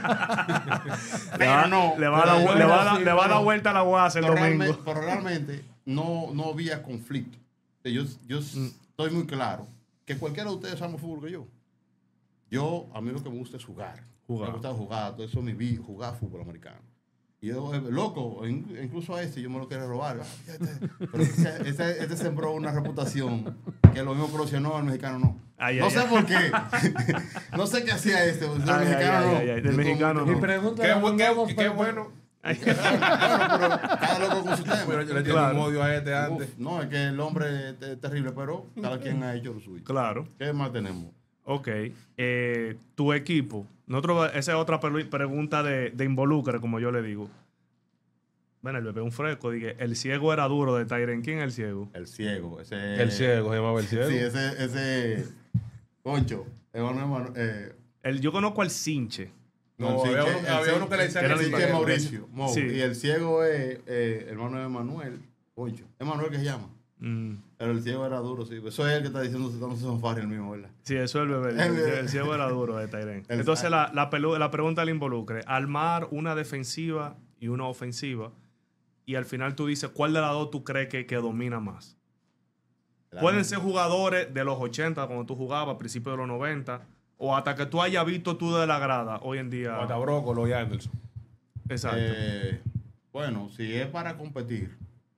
Pero no. Le va a dar vuelta a la UAS el domingo. Pero realmente no había conflicto. Yo estoy muy claro que cualquiera de ustedes sabe más fútbol que yo. A mí lo que me gusta es jugar. Me gusta jugar. Todo eso es mi vida, jugar fútbol americano. Y yo, loco, incluso a yo me lo quería robar. Pero este sembró una reputación que lo mismo promocionó, el mexicano no. No sé por qué. No sé qué hacía el mexicano no. El mexicano no. Mi pregunta qué bueno. Bueno, pero cada loco con su tema. Pero yo le tengo un odio a este antes. No, es que el hombre es terrible, pero cada quien ha hecho lo suyo. Claro. ¿Qué más tenemos? Ok. Tu equipo. Esa es otra pregunta de involucre, como yo le digo. Bueno, el bebé un fresco. Dije, el ciego era duro de Tyren. ¿Quién es el ciego? El ciego. El ciego, se llamaba el ciego. Sí, ese Concho. Yo conozco al Cinche. No, había uno que le decía que es Mauricio. Sí. Y el ciego es hermano de Manuel. Concho. ¿Es Manuel que se llama? Pero el ciego era duro, sí. Eso es el que está diciendo que estamos en Farri el mismo, ¿verdad? Sí, eso es el bebé. El ciego era duro de Tyren. Entonces, la pregunta del involucre. Armar una defensiva y una ofensiva. Y al final tú dices, ¿cuál de las dos tú crees que domina más? Pueden ser jugadores de los 80, cuando tú jugabas, a principios de los 90, o hasta que tú hayas visto tú de la grada hoy en día. Hasta Brócolo y Anderson. Exacto. Bueno, si es para competir.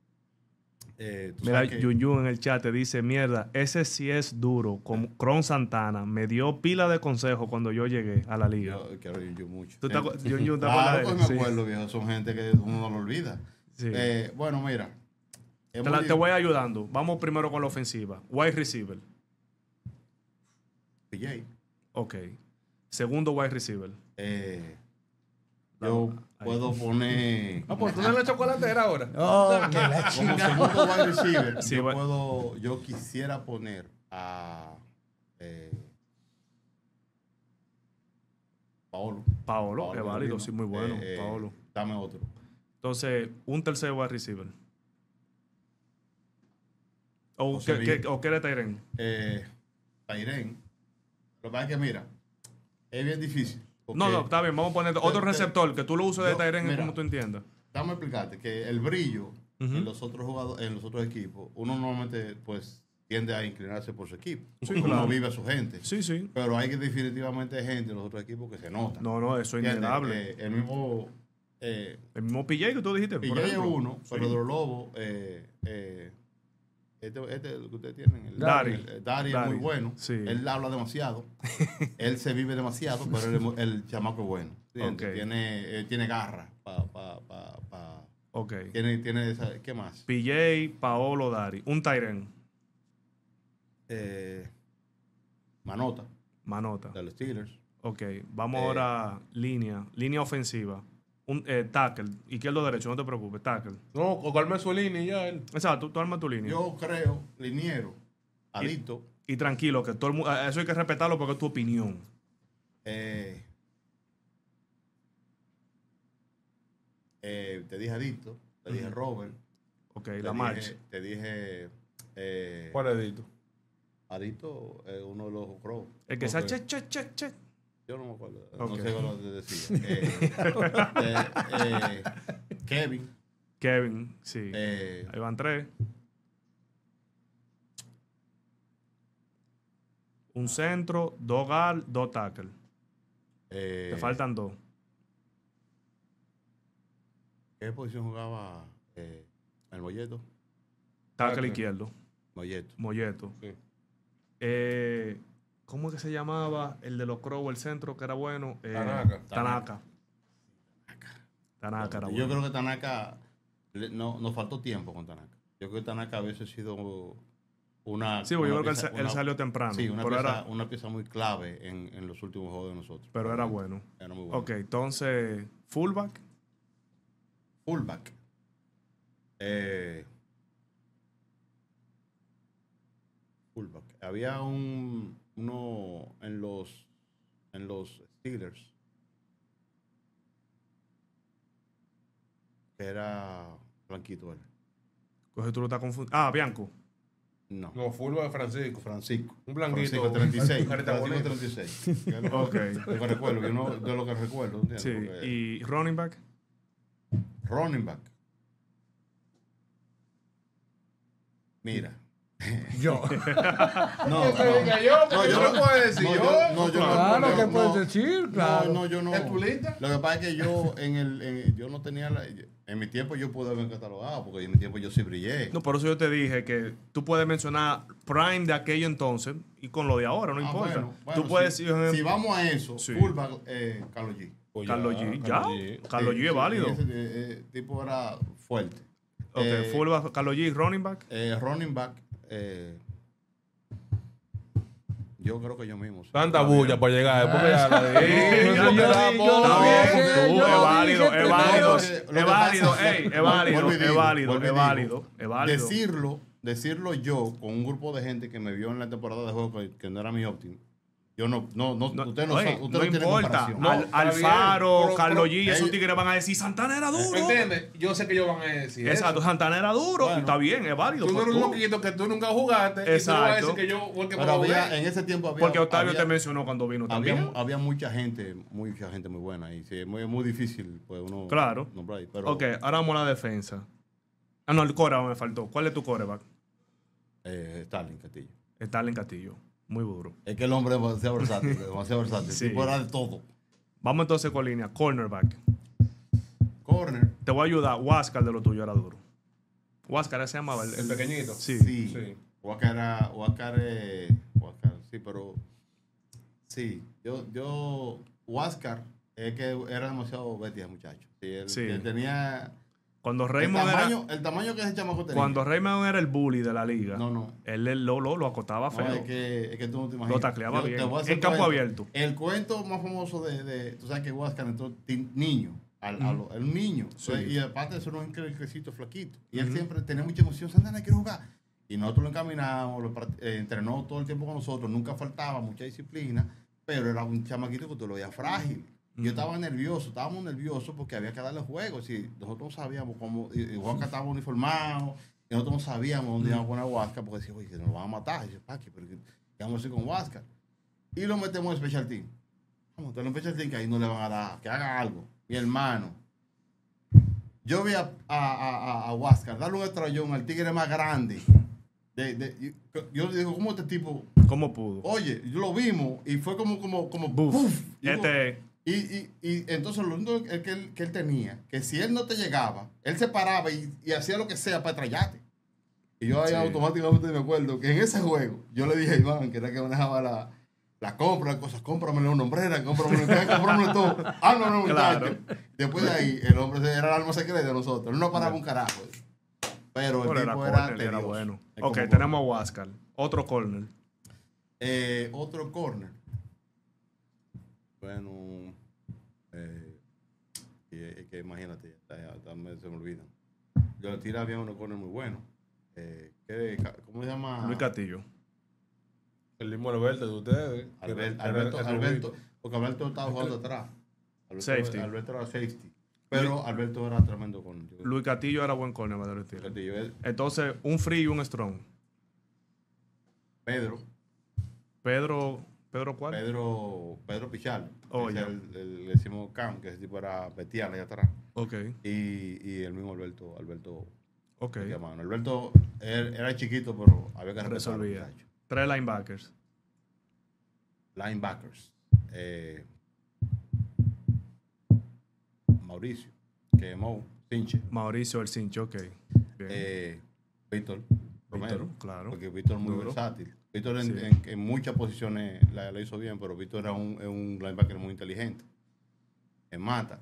Mira, Yun en el chat te dice, mierda, ese sí es duro. Con Cron Santana me dio pila de consejos cuando yo llegué a la liga. Yo quiero Yun mucho. ¿Tú te acuerdas de me acuerdo, viejo. Son gente que uno no lo olvida. Sí. Bueno, mira. Te voy ayudando. Vamos primero con la ofensiva. Wide receiver. PJ. Ok. Segundo wide receiver. Yo puedo poner. Pues tú eres la chocolatera ahora. Que la Como segundo wide receiver, Sí, yo quisiera poner a Paolo, es válido, sí, muy bueno. Paolo. Dame otro. Entonces, un tercer wide receiver. ¿O qué eres Tyren? Tyren. Lo que pasa es que, mira, es bien difícil. No, está bien. Vamos a poner otro receptor que tú lo uses de Tyren como tú entiendas. Déjame explicarte que el brillo en los otros jugadores, en los otros equipos, uno normalmente pues tiende a inclinarse por su equipo. Sí, uno claro. vive a su gente. Sí. Pero hay que definitivamente gente en los otros equipos que se nota. No, eso es innegable. El mismo PJ que tú dijiste. PJ por es ejemplo. uno, Sí. pero de los Lobos, este es lo que ustedes tienen. Dari es muy bueno. Sí. Él habla demasiado. Él se vive demasiado, pero el chamaco es bueno. Okay. Tiene garra. Ok. Tiene esa, ¿qué más? PJ, Paolo, Dari. Un Tyren. Manota. De los Steelers. Ok. Vamos ahora a línea ofensiva. Un tackle. Izquierdo derecho, no te preocupes. Tackle. No, colme su línea y ya él. Exacto, tú armas tu línea. Yo creo, liniero, adicto. Y tranquilo, que todo el mundo. Eso hay que respetarlo porque es tu opinión. Te dije adicto, te dije Robert. Ok, la marcha. Te dije. ¿Cuál es Dito? Adicto, uno de los Crow. El que sea che. Yo no me acuerdo. Okay. No sé lo que decía. Kevin, sí. Ahí van 3. Un centro, 2 guard, 2 tackle. Te faltan 2. ¿Qué posición jugaba el Molleto? Tackle izquierdo. Molleto. Sí. ¿Cómo es que se llamaba el de los Crow, el centro, que era bueno? Tanaka era bueno. Yo creo que Tanaka, nos faltó tiempo con Tanaka. Yo creo que Tanaka a veces ha sido una... Sí, yo creo que él salió temprano. Sí, una pieza muy clave en los últimos juegos de nosotros. Pero era bueno. Era muy bueno. Ok, entonces, fullback. fullback. Fullback. Había uno en los Steelers que era blanquito él. Coge, tú lo estás confundiendo. Ah, Bianco. No. No, fullback de Francisco. Francisco. Un blanquito. Francisco 36. Carita Francisco bonita. 36. Ok. Lo que recuerdo, yo no, de lo que recuerdo, ¿entiendes? Sí. Porque ¿Y running back? running back. Mira. Yo. No, Que diga yo, porque yo no puedo decir yo. No, yo Claro no. que no, puedes decir, claro. No, yo no. ¿Es tu lista? Lo que pasa es que yo yo no tenía en mi tiempo yo pude haber catalogado, porque en mi tiempo yo sí brillé. No, por eso yo te dije que tú puedes mencionar prime de aquello entonces y con lo de ahora, no importa. Bueno, Tú puedes si, decir, si vamos a eso, Sí. fullback, Carlos G. Pues Carlos G. ¿Ya? Carlos Sí, G es sí, válido. Ese tipo era fuerte. Ok, fullback, Carlos G, running back. Running back, yo creo que yo mismo. Sí. Tanta bulla para llegar. Porque ya la Está bien, dije. tú, es válido, es válido, Lo es que válido, pasa- ey, es válido, Vuelvo y es digo, válido, vuelvo y es digo, válido, es válido. decirlo yo con un grupo de gente que me vio en la temporada de juego que no era mi óptimo. Yo no, usted no, Oye, usted no tiene importa. comparación. No, está Alfaro, bien, pero- Carlos G, esos ellos- tigres van a decir Santana era duro. ¿Me entiendes? Yo sé que ellos van a decir Exacto, eso. Santana era duro. Bueno. Y está bien, es válido. Tú no pues eres un tú. loquito que tú nunca jugaste. Y tú no vas a decir Exacto. que yo fue el que Pero me jugué. en ese tiempo había. Porque Octavio había- te mencionó cuando vino también. Había mucha gente muy buena. Y sí, es muy difícil, pues uno. Claro. nombrar ahí, pero, Ok, ahora vamos a la defensa. Ah, no, el core me faltó. ¿Cuál es tu coreback? Stalin Castillo. Starling Castillo. Muy duro. Es que el hombre es demasiado versátil. Demasiado versátil. Sí. Tipo era de todo. Vamos entonces con línea. Cornerback. Corner. Te voy a ayudar. Huáscar de lo tuyo era duro. Huáscar, ese se llamaba El pequeñito. Sí. Sí. Huáscar, sí, pero. Sí. Huáscar es que era demasiado bestia, muchacho. Sí, él tenía. Cuando Raymond el tamaño que ese chamaco tenía. Cuando Raymond era el bully de la liga, No. él lo acotaba No, feo. es que tú no te imaginas. Lo tacleaba Yo bien. te voy a hacer En campo cuento. abierto. El cuento más famoso tú sabes que Huáscar entró niño. Un niño. Sí. Y aparte de eso, era un crecito flaquito. Y él siempre tenía mucha emoción. Santana, quiero jugar. Y nosotros lo encaminamos, entrenó todo el tiempo con nosotros. Nunca faltaba, mucha disciplina. Pero era un chamaquito que tú lo veías frágil. Yo estábamos nerviosos porque había que darle juego. Si nosotros no sabíamos cómo. Y Huáscar estaba uniformado. Y nosotros no sabíamos dónde íbamos a poner a Huáscar porque decía, oye, que nos van a matar. Y dice, Paqui, pero ¿qué vamos a hacer con Huáscar? Y lo metemos en Special Team. Vamos a meterlo en Special Team que ahí no le van a dar, que haga algo. Mi hermano. Yo vi a Huáscar darle un estrellón al tigre más grande. Yo le digo, ¿cómo este tipo? ¿Cómo pudo? Oye, yo lo vimos y fue como Buf. ¡puf! Y digo, y entonces lo único que él tenía, que si él no te llegaba, él se paraba y hacía lo que sea para estrellarte. Y yo ahí Sí. automáticamente me acuerdo que en ese juego yo le dije a Iván, que era que manejaba la compra, las cosas, cómpramelo una hombrera, cómpramelo todo. No, muchacho. Claro. Después de ahí, el hombre era el alma secreta de nosotros. Él no paraba un carajo. Pero el Pero era tipo era corner, era tedioso. bueno. Es Ok, como tenemos a Huáscar. Otro corner. otro corner. Bueno, que imagínate, ya se me olvidan. Yo le tiraba bien unos corners muy buenos. ¿Cómo se llama? Luis Castillo. El mismo Alberto de ustedes. Alberto, porque Alberto estaba jugando atrás. Safety. Alberto era safety. Pero Alberto era tremendo corner. Luis Castillo era buen corner, de los Steelers. Castillo, Entonces, un free y un strong. Pedro ¿cuál? Pedro Pichal. Oh, que ya. le decimos Cam, que ese tipo era bestial allá atrás. Ok, Y el mismo Alberto ok. mano. Alberto era chiquito, pero había que respetarlo, Resolvía. muchacho. 3 linebackers. Linebackers. Mauricio, que Pinche. Mauricio El Cincho, ok. Bien. Víctor Romero. claro. Porque Víctor es muy Duro. versátil. Víctor Sí. en muchas posiciones la hizo bien, pero Víctor era un linebacker muy inteligente. En mata.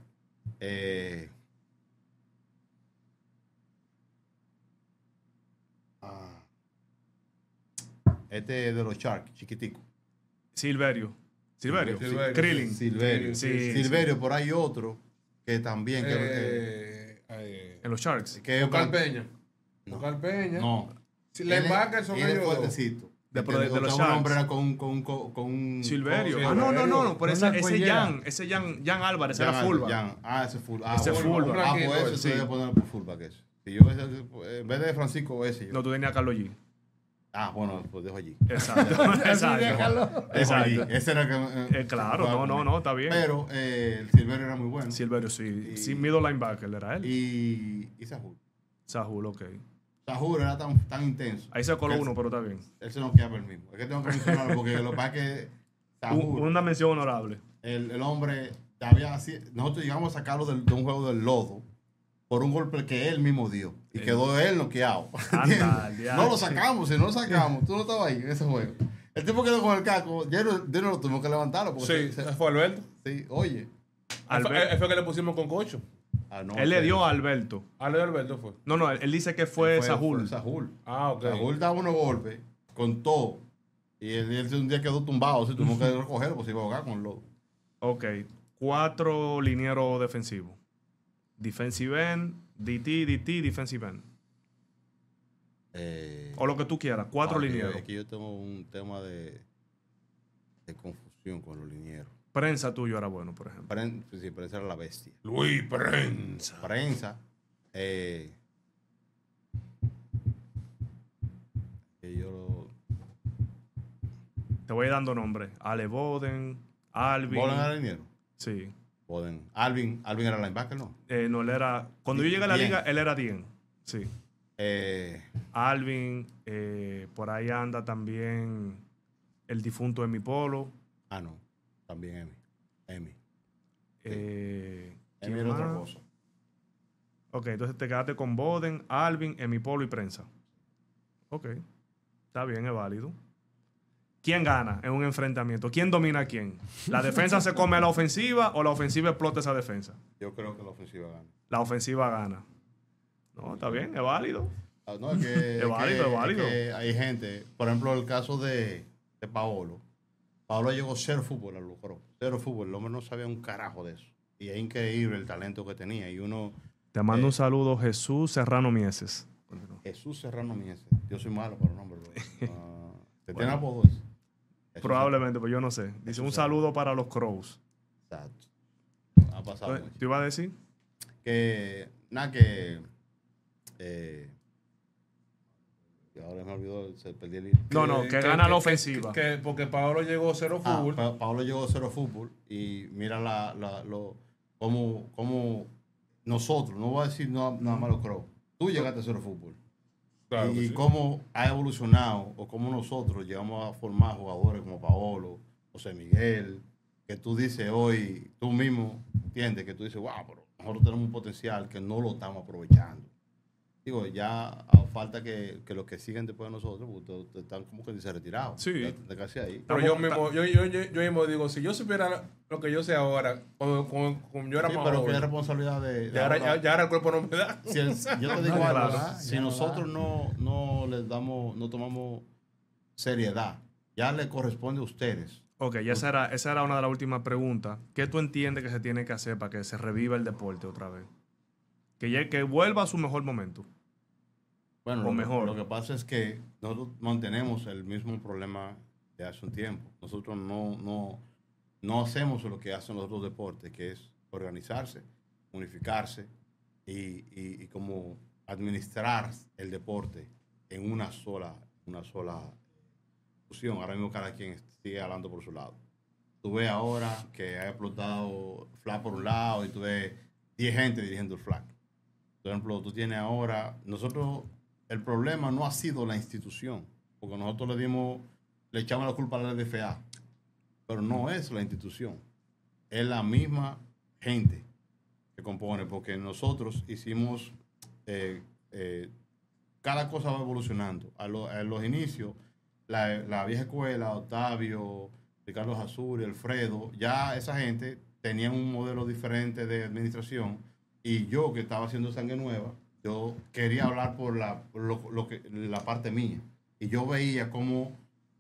Este de los Sharks, chiquitico. Silverio. Silverio. Krillin. Silverio. Sí, Silverio, por ahí otro que también. En los Sharks. Que Oscar Peña. No. Oscar Peña. No. Si linebacker son él es ellos dos. fuertecito. De Que los otro Sharks. hombre era con Silverio. con Ah, no, Silverio. pero Una ese cuellera. Jan Álvarez era fullback. Ese fullback. Ese fullback. Ah, pues ese sí. se debe poner por fullback ese. Si yo en vez de Francisco ese yo. No, tú tenías a Carlos G. Ah, bueno, pues dejo allí. Exacto. Exacto. Dejo allí. Exacto. Ese era que Claro, no, está bien. Pero el Silverio era muy bueno. Silverio, sí. Y- Sí, middle linebacker era él. Y Sahul. Sahul, ok. Sahul era tan intenso. Ahí se coló Él- uno, pero está bien. Él se nos queda el mismo. Es que tengo que mencionarlo porque lo que pasa es que Sahul, Una mención honorable. el hombre, había así, nosotros llegamos a sacarlo de un juego del lodo por un golpe que él mismo dio. Y quedó él noqueado. Anda, No lo sacamos, si no lo sacamos, tú no estabas ahí en ese juego. El tipo quedó con el casco, ya no lo tuvimos que levantarlo. Porque Sí, fue Alberto. sí, oye. Albert- Fue que le pusimos con cocho. No, él le dio a Alberto. Alberto fue. No, él dice que fue Sahul. Fue Sahul. Ah, ok. Sahul daba unos golpes con todo. Y él un día quedó tumbado, así tuvimos que recogerlo, pues se iba a ahogar con el lodo. Ok. 4 linieros defensivos. Defensive end, DT, defensive end. O lo que tú quieras. 4 linieros. Aquí yo tengo un tema de confusión con los linieros. Prensa tuyo era bueno, por ejemplo. Sí, Prensa era la bestia. Luis Prensa. Prensa. Que yo Te voy dando nombres. Ale Boden, Alvin. ¿Boden era liniero? Sí. Boden. Alvin era linebacker, ¿no? No, él era... Cuando yo llegué a la Dien. liga, él era Dien. Sí. Eh, Alvin, por ahí anda también el difunto Emi Polo. no. También Emi. ¿Quién Emi era otra más? cosa. Ok, entonces te quedaste con Boden, Alvin, Emi Polo y Prensa. Ok. Está bien, es válido. ¿Quién gana en un enfrentamiento? ¿Quién domina a quién? ¿La defensa se come a la ofensiva o la ofensiva explota esa defensa? Yo creo que la ofensiva gana. La ofensiva gana. No, está bien, es válido. No, es que, Es válido, es válido. que hay gente, por ejemplo, el caso de Paolo. Paolo llegó cero fútbol al Lucro. Cero fútbol. El hombre no sabía un carajo de eso. Y es increíble el talento que tenía. Y uno, Te mando un saludo, Jesús Serrano Mieses. Jesús Serrano Mieses. Yo soy malo para los nombres, bro. ¿Te tiene Bueno. apodo ese? Jesús Probablemente, pero yo no sé. Dice un saludo para los Crows. Exacto. Ha pasado mucho. ¿Tú ibas a decir? Que, nada, que... y ahora me olvidó, se perdí el hilo. No, que gana la ofensiva. Porque Paolo llegó cero fútbol. Paolo llegó cero fútbol y mira cómo nosotros, no voy a decir nada más los Crows, tú llegaste a cero fútbol. Claro que Y sí. cómo ha evolucionado o cómo nosotros llegamos a formar jugadores como Paolo, José Miguel, que tú dices hoy, tú mismo entiendes que tú dices, wow, pero nosotros tenemos un potencial que no lo estamos aprovechando. Digo, ya a falta que los que siguen después de nosotros pues, están como que dice retirados. Sí. Ya casi ahí. Pero yo mismo digo, si yo supiera lo que yo sé ahora, como yo era Sí, más pero joven, que es responsabilidad de ya ahora el cuerpo no me da. Si yo te digo No, algo, claro. si Ya no nosotros no les damos, no tomamos seriedad, ya le corresponde a ustedes. Ok, ya esa era una de las últimas preguntas. ¿Qué tú entiendes que se tiene que hacer para que se reviva el deporte otra vez? Que vuelva a su mejor momento. Bueno, O mejor. lo que pasa es que nosotros mantenemos el mismo problema de hace un tiempo. Nosotros no hacemos lo que hacen los otros deportes, que es organizarse, unificarse y como administrar el deporte en una sola fusión. Ahora mismo cada quien sigue hablando por su lado. Tú ves ahora que ha explotado flag por un lado y tú ves 10 gente dirigiendo el flag. Por ejemplo, tú tienes ahora, el problema no ha sido la institución, porque nosotros le echamos la culpa a la LDFA, pero no es la institución, es la misma gente que compone, porque nosotros hicimos, cada cosa va evolucionando. A los inicios, la vieja escuela, Octavio, Ricardo Azul, Alfredo, ya esa gente tenían un modelo diferente de administración y yo que estaba haciendo sangre nueva, yo quería hablar por la parte mía. Y yo veía cómo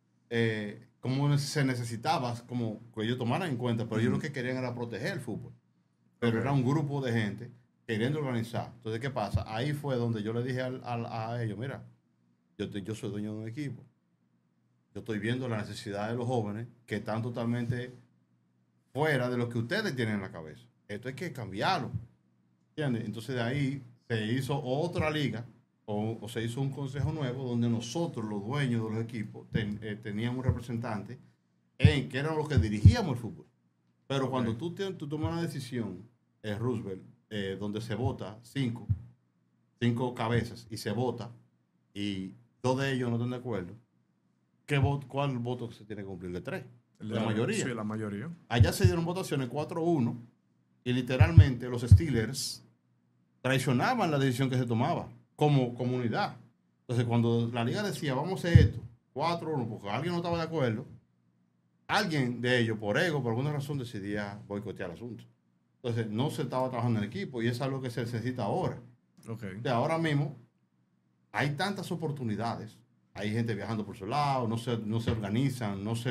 se necesitaba como que ellos tomaran en cuenta, pero ellos lo que querían era proteger el fútbol. Pero era un grupo de gente queriendo organizar. Entonces, ¿qué pasa? Ahí fue donde yo le dije a ellos, mira, yo soy dueño de un equipo. Yo estoy viendo la necesidad de los jóvenes que están totalmente fuera de lo que ustedes tienen en la cabeza. Esto hay que cambiarlo. ¿Entiendes? Entonces, de ahí se hizo otra liga o se hizo un consejo nuevo donde nosotros, los dueños de los equipos, teníamos un representante que eran los que dirigíamos el fútbol. Pero cuando tú tomas una decisión, Roosevelt, donde se vota cinco cabezas y se vota y 2 de ellos no están de acuerdo, ¿cuál voto se tiene que cumplir? De 3. La mayoría. Sí, la mayoría. Allá se dieron votaciones 4-1 y literalmente los Steelers traicionaban la decisión que se tomaba como comunidad. Entonces, cuando la liga decía, vamos a hacer esto, 4-1, porque alguien no estaba de acuerdo, alguien de ellos, por ego, por alguna razón, decidía boicotear el asunto. Entonces, no se estaba trabajando en equipo y eso es algo que se necesita ahora. Okay. O sea, ahora mismo hay tantas oportunidades. Hay gente viajando por su lado, no se organizan, no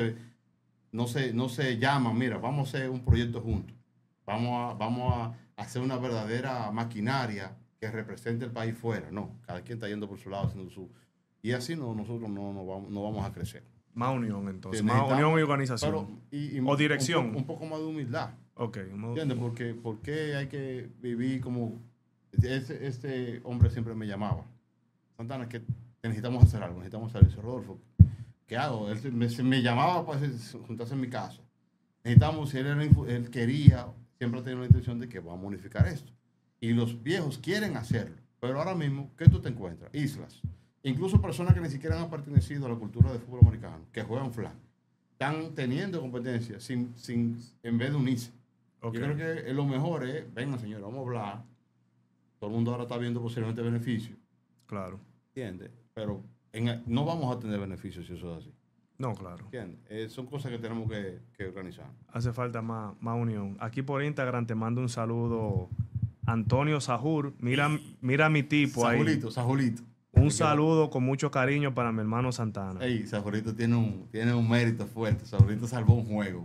se llaman, mira, vamos a hacer un proyecto juntos. Vamos a hacer una verdadera maquinaria que represente el país fuera. No, cada quien está yendo por su lado haciendo su... Y así nosotros no vamos a crecer. Más unión, entonces. Sí, más unión y organización. O dirección. Un poco más de humildad. Ok. ¿Entiendes? Porque hay que vivir como... Este hombre siempre me llamaba. Santana, que necesitamos hacer algo, necesitamos hacer eso. Rodolfo, ¿qué hago? Él me llamaba para juntarse en mi casa. Necesitamos, si él quería, siempre ha tenido la intención de que vamos a unificar esto. Y los viejos quieren hacerlo. Pero ahora mismo, ¿qué tú te encuentras? Islas. Incluso personas que ni siquiera han pertenecido a la cultura del fútbol americano, que juegan flag, están teniendo competencia en vez de unirse. Okay. Yo creo que lo mejor es, venga señores, vamos a hablar. Todo el mundo ahora está viendo posiblemente beneficios. Claro. ¿Entiendes? Pero no vamos a tener beneficios si eso es así. No, claro. ¿Entiendes? Son cosas que tenemos que organizar. Hace falta más unión. Aquí por Instagram te mando un saludo, Antonio Sajur. Mira a mi tipo Sajurito. Un saludo con mucho cariño para mi hermano Santana. Ey, Sajurito tiene un mérito fuerte. Sajurito salvó un juego.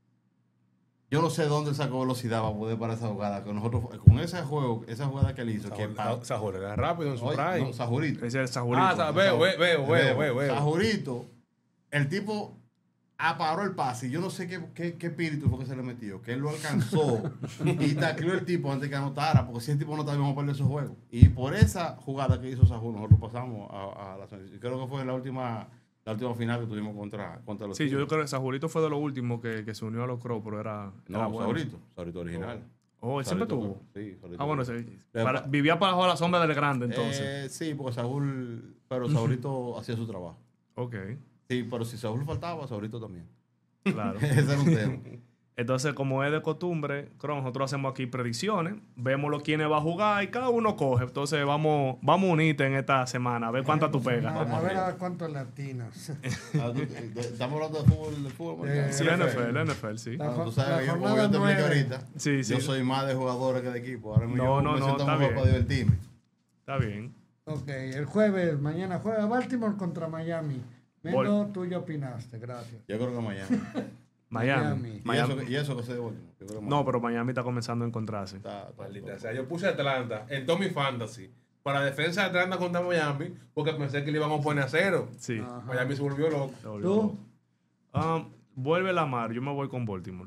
Yo no sé dónde sacó velocidad para poder parar esa jugada. Con esa jugada que él hizo. Sajur era rápido en su prime. No, Sajurito. Ese es el Sajurito. Veo. Sajurito, el tipo aparó el pase. Yo no sé qué espíritu fue que se le metió. Que él lo alcanzó y tacleó el tipo antes que anotara. Porque si el tipo no estaba, íbamos a perder esos juegos. Y por esa jugada que hizo Sajur, nosotros pasamos a la semifinal. Creo que fue la última final que tuvimos contra los Sí, yo creo que Sajurito fue de los últimos que se unió a los Crows, pero era bueno. Sajurito original. Oh, ¿él siempre tuvo? Sí, Sajurito. Bueno, vivía bajo la sombra del grande, entonces. Sí, porque Sajurito hacía su trabajo. Ok. Sí, pero si Saúl faltaba, Saúlito también. Claro. Ese era un tema. Entonces, como es de costumbre, nosotros hacemos aquí predicciones, vemos quiénes va a jugar y cada uno coge. Entonces, vamos a unirte en esta semana, a ver cuántas tú pegas. A ver cuántos latinos. Estamos hablando de fútbol. Sí, la NFL, sí. Tú sabes que yo te expliqué ahorita. Sí. Yo soy más de jugadores que de equipo. Ahora No, está bien. Para divertirme. Está bien. Ok, el mañana juega Baltimore contra Miami. Mendo, tú ya opinaste, gracias. Yo creo que Miami. ¿Y eso que se devuelve? No, pero Miami está comenzando a encontrarse. Maldita sea, yo puse Atlanta en todo mi fantasy para defensa de Atlanta contra Miami porque pensé que le iban a poner a 0. Sí. Ajá. Miami se volvió loco. ¿Tú? Vuelve Lamar, yo me voy con Baltimore.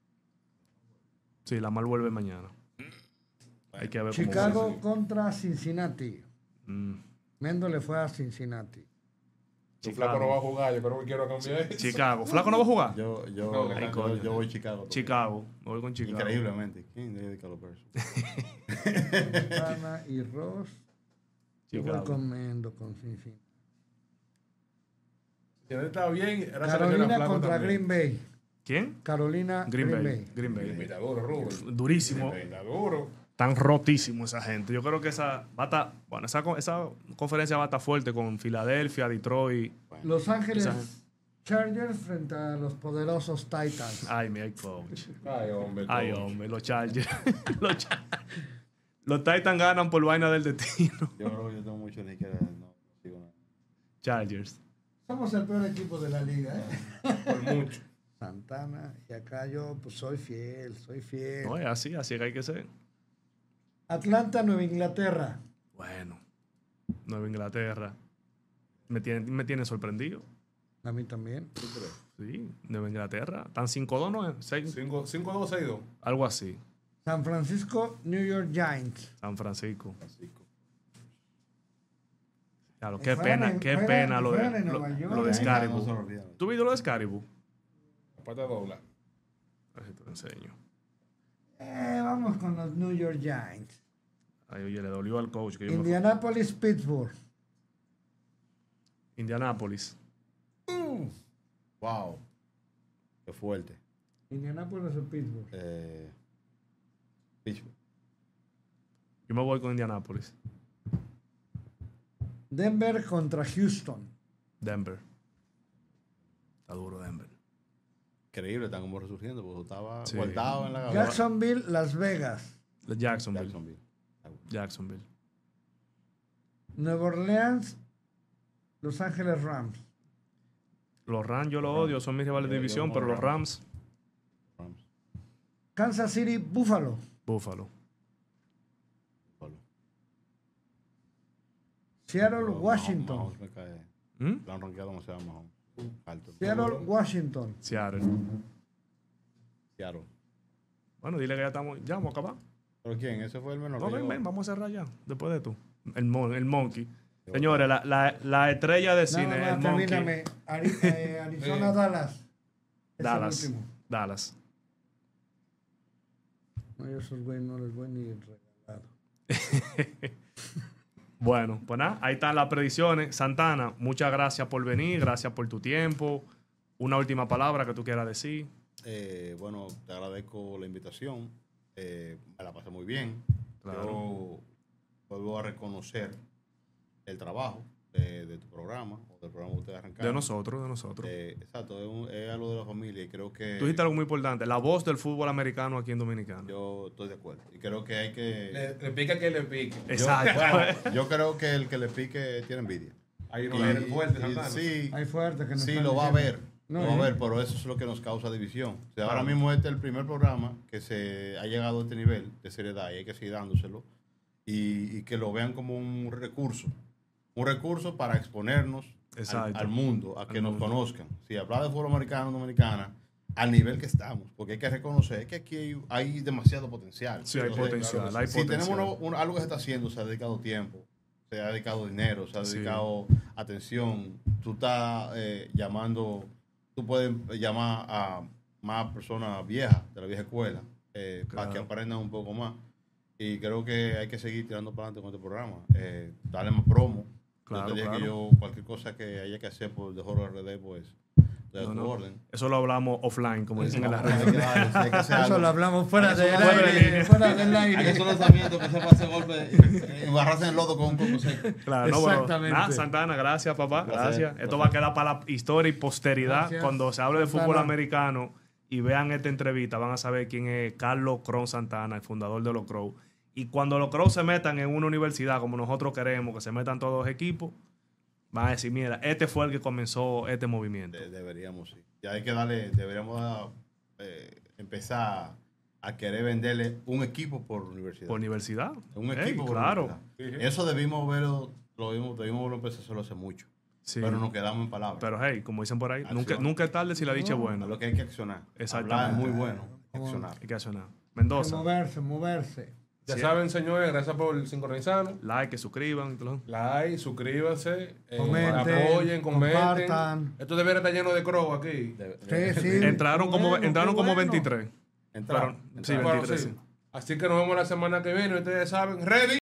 Sí, Lamar vuelve mañana. Hay que ver Chicago contra Cincinnati. Mendo le fue a Cincinnati. Flaco no va a jugar, yo creo que quiero cambiar. Chicago. ¿Flaco no va a jugar? Yo voy a Chicago. Chicago. Voy con Chicago. Increíblemente. ¿Quién dedica a los Bears? Ana y Ross. Yo voy con Mendo, con Cincinnati. Si no está bien, Carolina contra Green Bay. ¿Quién? Carolina Green Bay. Green Bay. Está duro, Rubén. Durísimo. Está duro. Tan rotísimo esa gente. Yo creo que esa conferencia va a estar fuerte con Filadelfia, Detroit. Los Ángeles Chargers frente a los poderosos Titans. Ay, mi coach. Ay, hombre, los Chargers. Los Titans ganan por vaina del destino. Yo creo que yo tengo mucho ni siquiera no sigo nada. Chargers. Somos el peor equipo de la liga, Por mucho. Santana. Y acá yo pues soy fiel. No, es así que hay que ser. Atlanta, Nueva Inglaterra. Bueno, Nueva Inglaterra. Me tiene sorprendido. A mí también. Sí, Nueva Inglaterra. Están 5-2, ¿no? 5-2, 6-2. Algo así. San Francisco, New York Giants. San Francisco. Claro, Y qué fueran pena lo fueran en Nueva de York. Scaribu. No se ¿Tú viste lo de Scaribu? La pata dobla. A ver si te lo enseño. Vamos con los New York Giants. Ay, oye, le dolió al coach. Que yo Indianapolis, Pittsburgh. Indianapolis. Wow. Qué fuerte. Indianapolis o Pittsburgh. Pittsburgh. Yo me voy con Indianapolis. Denver contra Houston. Denver. Está duro Denver. Increíble, están como resurgiendo, porque estaba Sí. guardado en la gaveta. Jacksonville, Las Vegas. Jacksonville. Jacksonville. Nueva Orleans, Los Ángeles Rams. Los Rams yo los odio, son mis rivales de división, pero los Rams, Kansas City, Buffalo. Buffalo. Seattle, Washington. Mahomes me cae. ¿Mm? Lo han rankeado demasiado a Mahomes. Alto. Seattle, Washington. Seattle. Seattle. Bueno, dile que ya vamos a acabar. ¿Pero quién? ¿Ese fue el menor? No, que llegó? ven, vamos a cerrar ya, después de tú. El Monkey. Señores, la estrella de cine, Nada el más, Monkey. termíname. Arizona, Dallas. Es Dallas. el último. Dallas. No, yo esos güey no les voy ni regalado. Bueno, pues nada, ahí están las predicciones. Santana, muchas gracias por venir, gracias por tu tiempo. Una última palabra que tú quieras decir. Bueno, te agradezco la invitación. Me la pasé muy bien. Claro. Yo vuelvo a reconocer el trabajo de tu programa, o del programa que ustedes arrancaron. De nosotros. Exacto, es algo de la familia y creo que... Tú dijiste algo muy importante, la voz del fútbol americano aquí en Dominicana. Yo estoy de acuerdo. Y creo que hay que... Le pica que le pique. Exacto. Yo creo que el que le pique tiene envidia. Ahí no es fuerte, Santana. Sí, Hay fuerte que nos sí, están lo va a diciendo. ver. No, Lo va a ver, pero eso es lo que nos causa división. O sea, ahora mismo este es el primer programa que se ha llegado a este nivel de seriedad y hay que seguir dándoselo y que lo vean como un recurso. Un recurso para exponernos al mundo, a que nos conozcan. Si hablar de fútbol americano, dominicana, al nivel que estamos, porque hay que reconocer que aquí hay demasiado potencial. Sí, hay potencial, claro, hay si potencial. tenemos algo que se está haciendo, se ha dedicado tiempo, se ha dedicado dinero, se ha dedicado atención, tú estás llamando, tú puedes llamar a más personas viejas, de la vieja escuela, para que aprendan un poco más. Y creo que hay que seguir tirando para adelante con este programa. Darle más promo. Claro, Yo te diría claro. que yo, cualquier cosa que haya que hacer por The Horror RD, pues, de tu orden. Eso lo hablamos offline, como dicen en las Hay redes. que darle, si hay que hacer Eso algo. lo hablamos fuera del fuera de aire. línea. Fuera del Hay que aire. hacer un lanzamiento que se pase golpe y embarrarse en el lodo con un coco seco. Claro, no, bueno, Exactamente. nada, Santana, gracias, papá. Placer, Gracias. Esto va a quedar para la historia y posteridad. Gracias, Cuando se hable de Santana. fútbol americano y vean esta entrevista, van a saber quién es Carlos Cron Santana, el fundador de los Crows. Y cuando los Crows se metan en una universidad, como nosotros queremos, que se metan todos los equipos, van a decir, mira, este fue el que comenzó este movimiento. Deberíamos, sí. Ya hay que darle, deberíamos empezar a querer venderle un equipo por universidad. ¿Por universidad? Un Ey, equipo por claro. universidad. Eso debimos verlo, debimos empezar a hacerlo hace mucho. Sí. Pero nos quedamos en palabras. Pero hey, como dicen por ahí, Acción. nunca es tarde si la dicha es buena. Lo que hay que accionar. Exactamente. Hablar es muy bueno. Accionar. Hay que accionar. Mendoza, Moverse. Ya saben, señores, gracias por sincronizarnos. like, que suscriban. Like, suscríbanse, Comenten, apoyen, comenten. compartan. Esto debería estar lleno de crow aquí. Sí, sí. Entraron como Bueno. 23. Entraron. Sí, Bueno, 23. sí. Sí. Así que nos vemos la semana que viene. Ustedes saben, ready.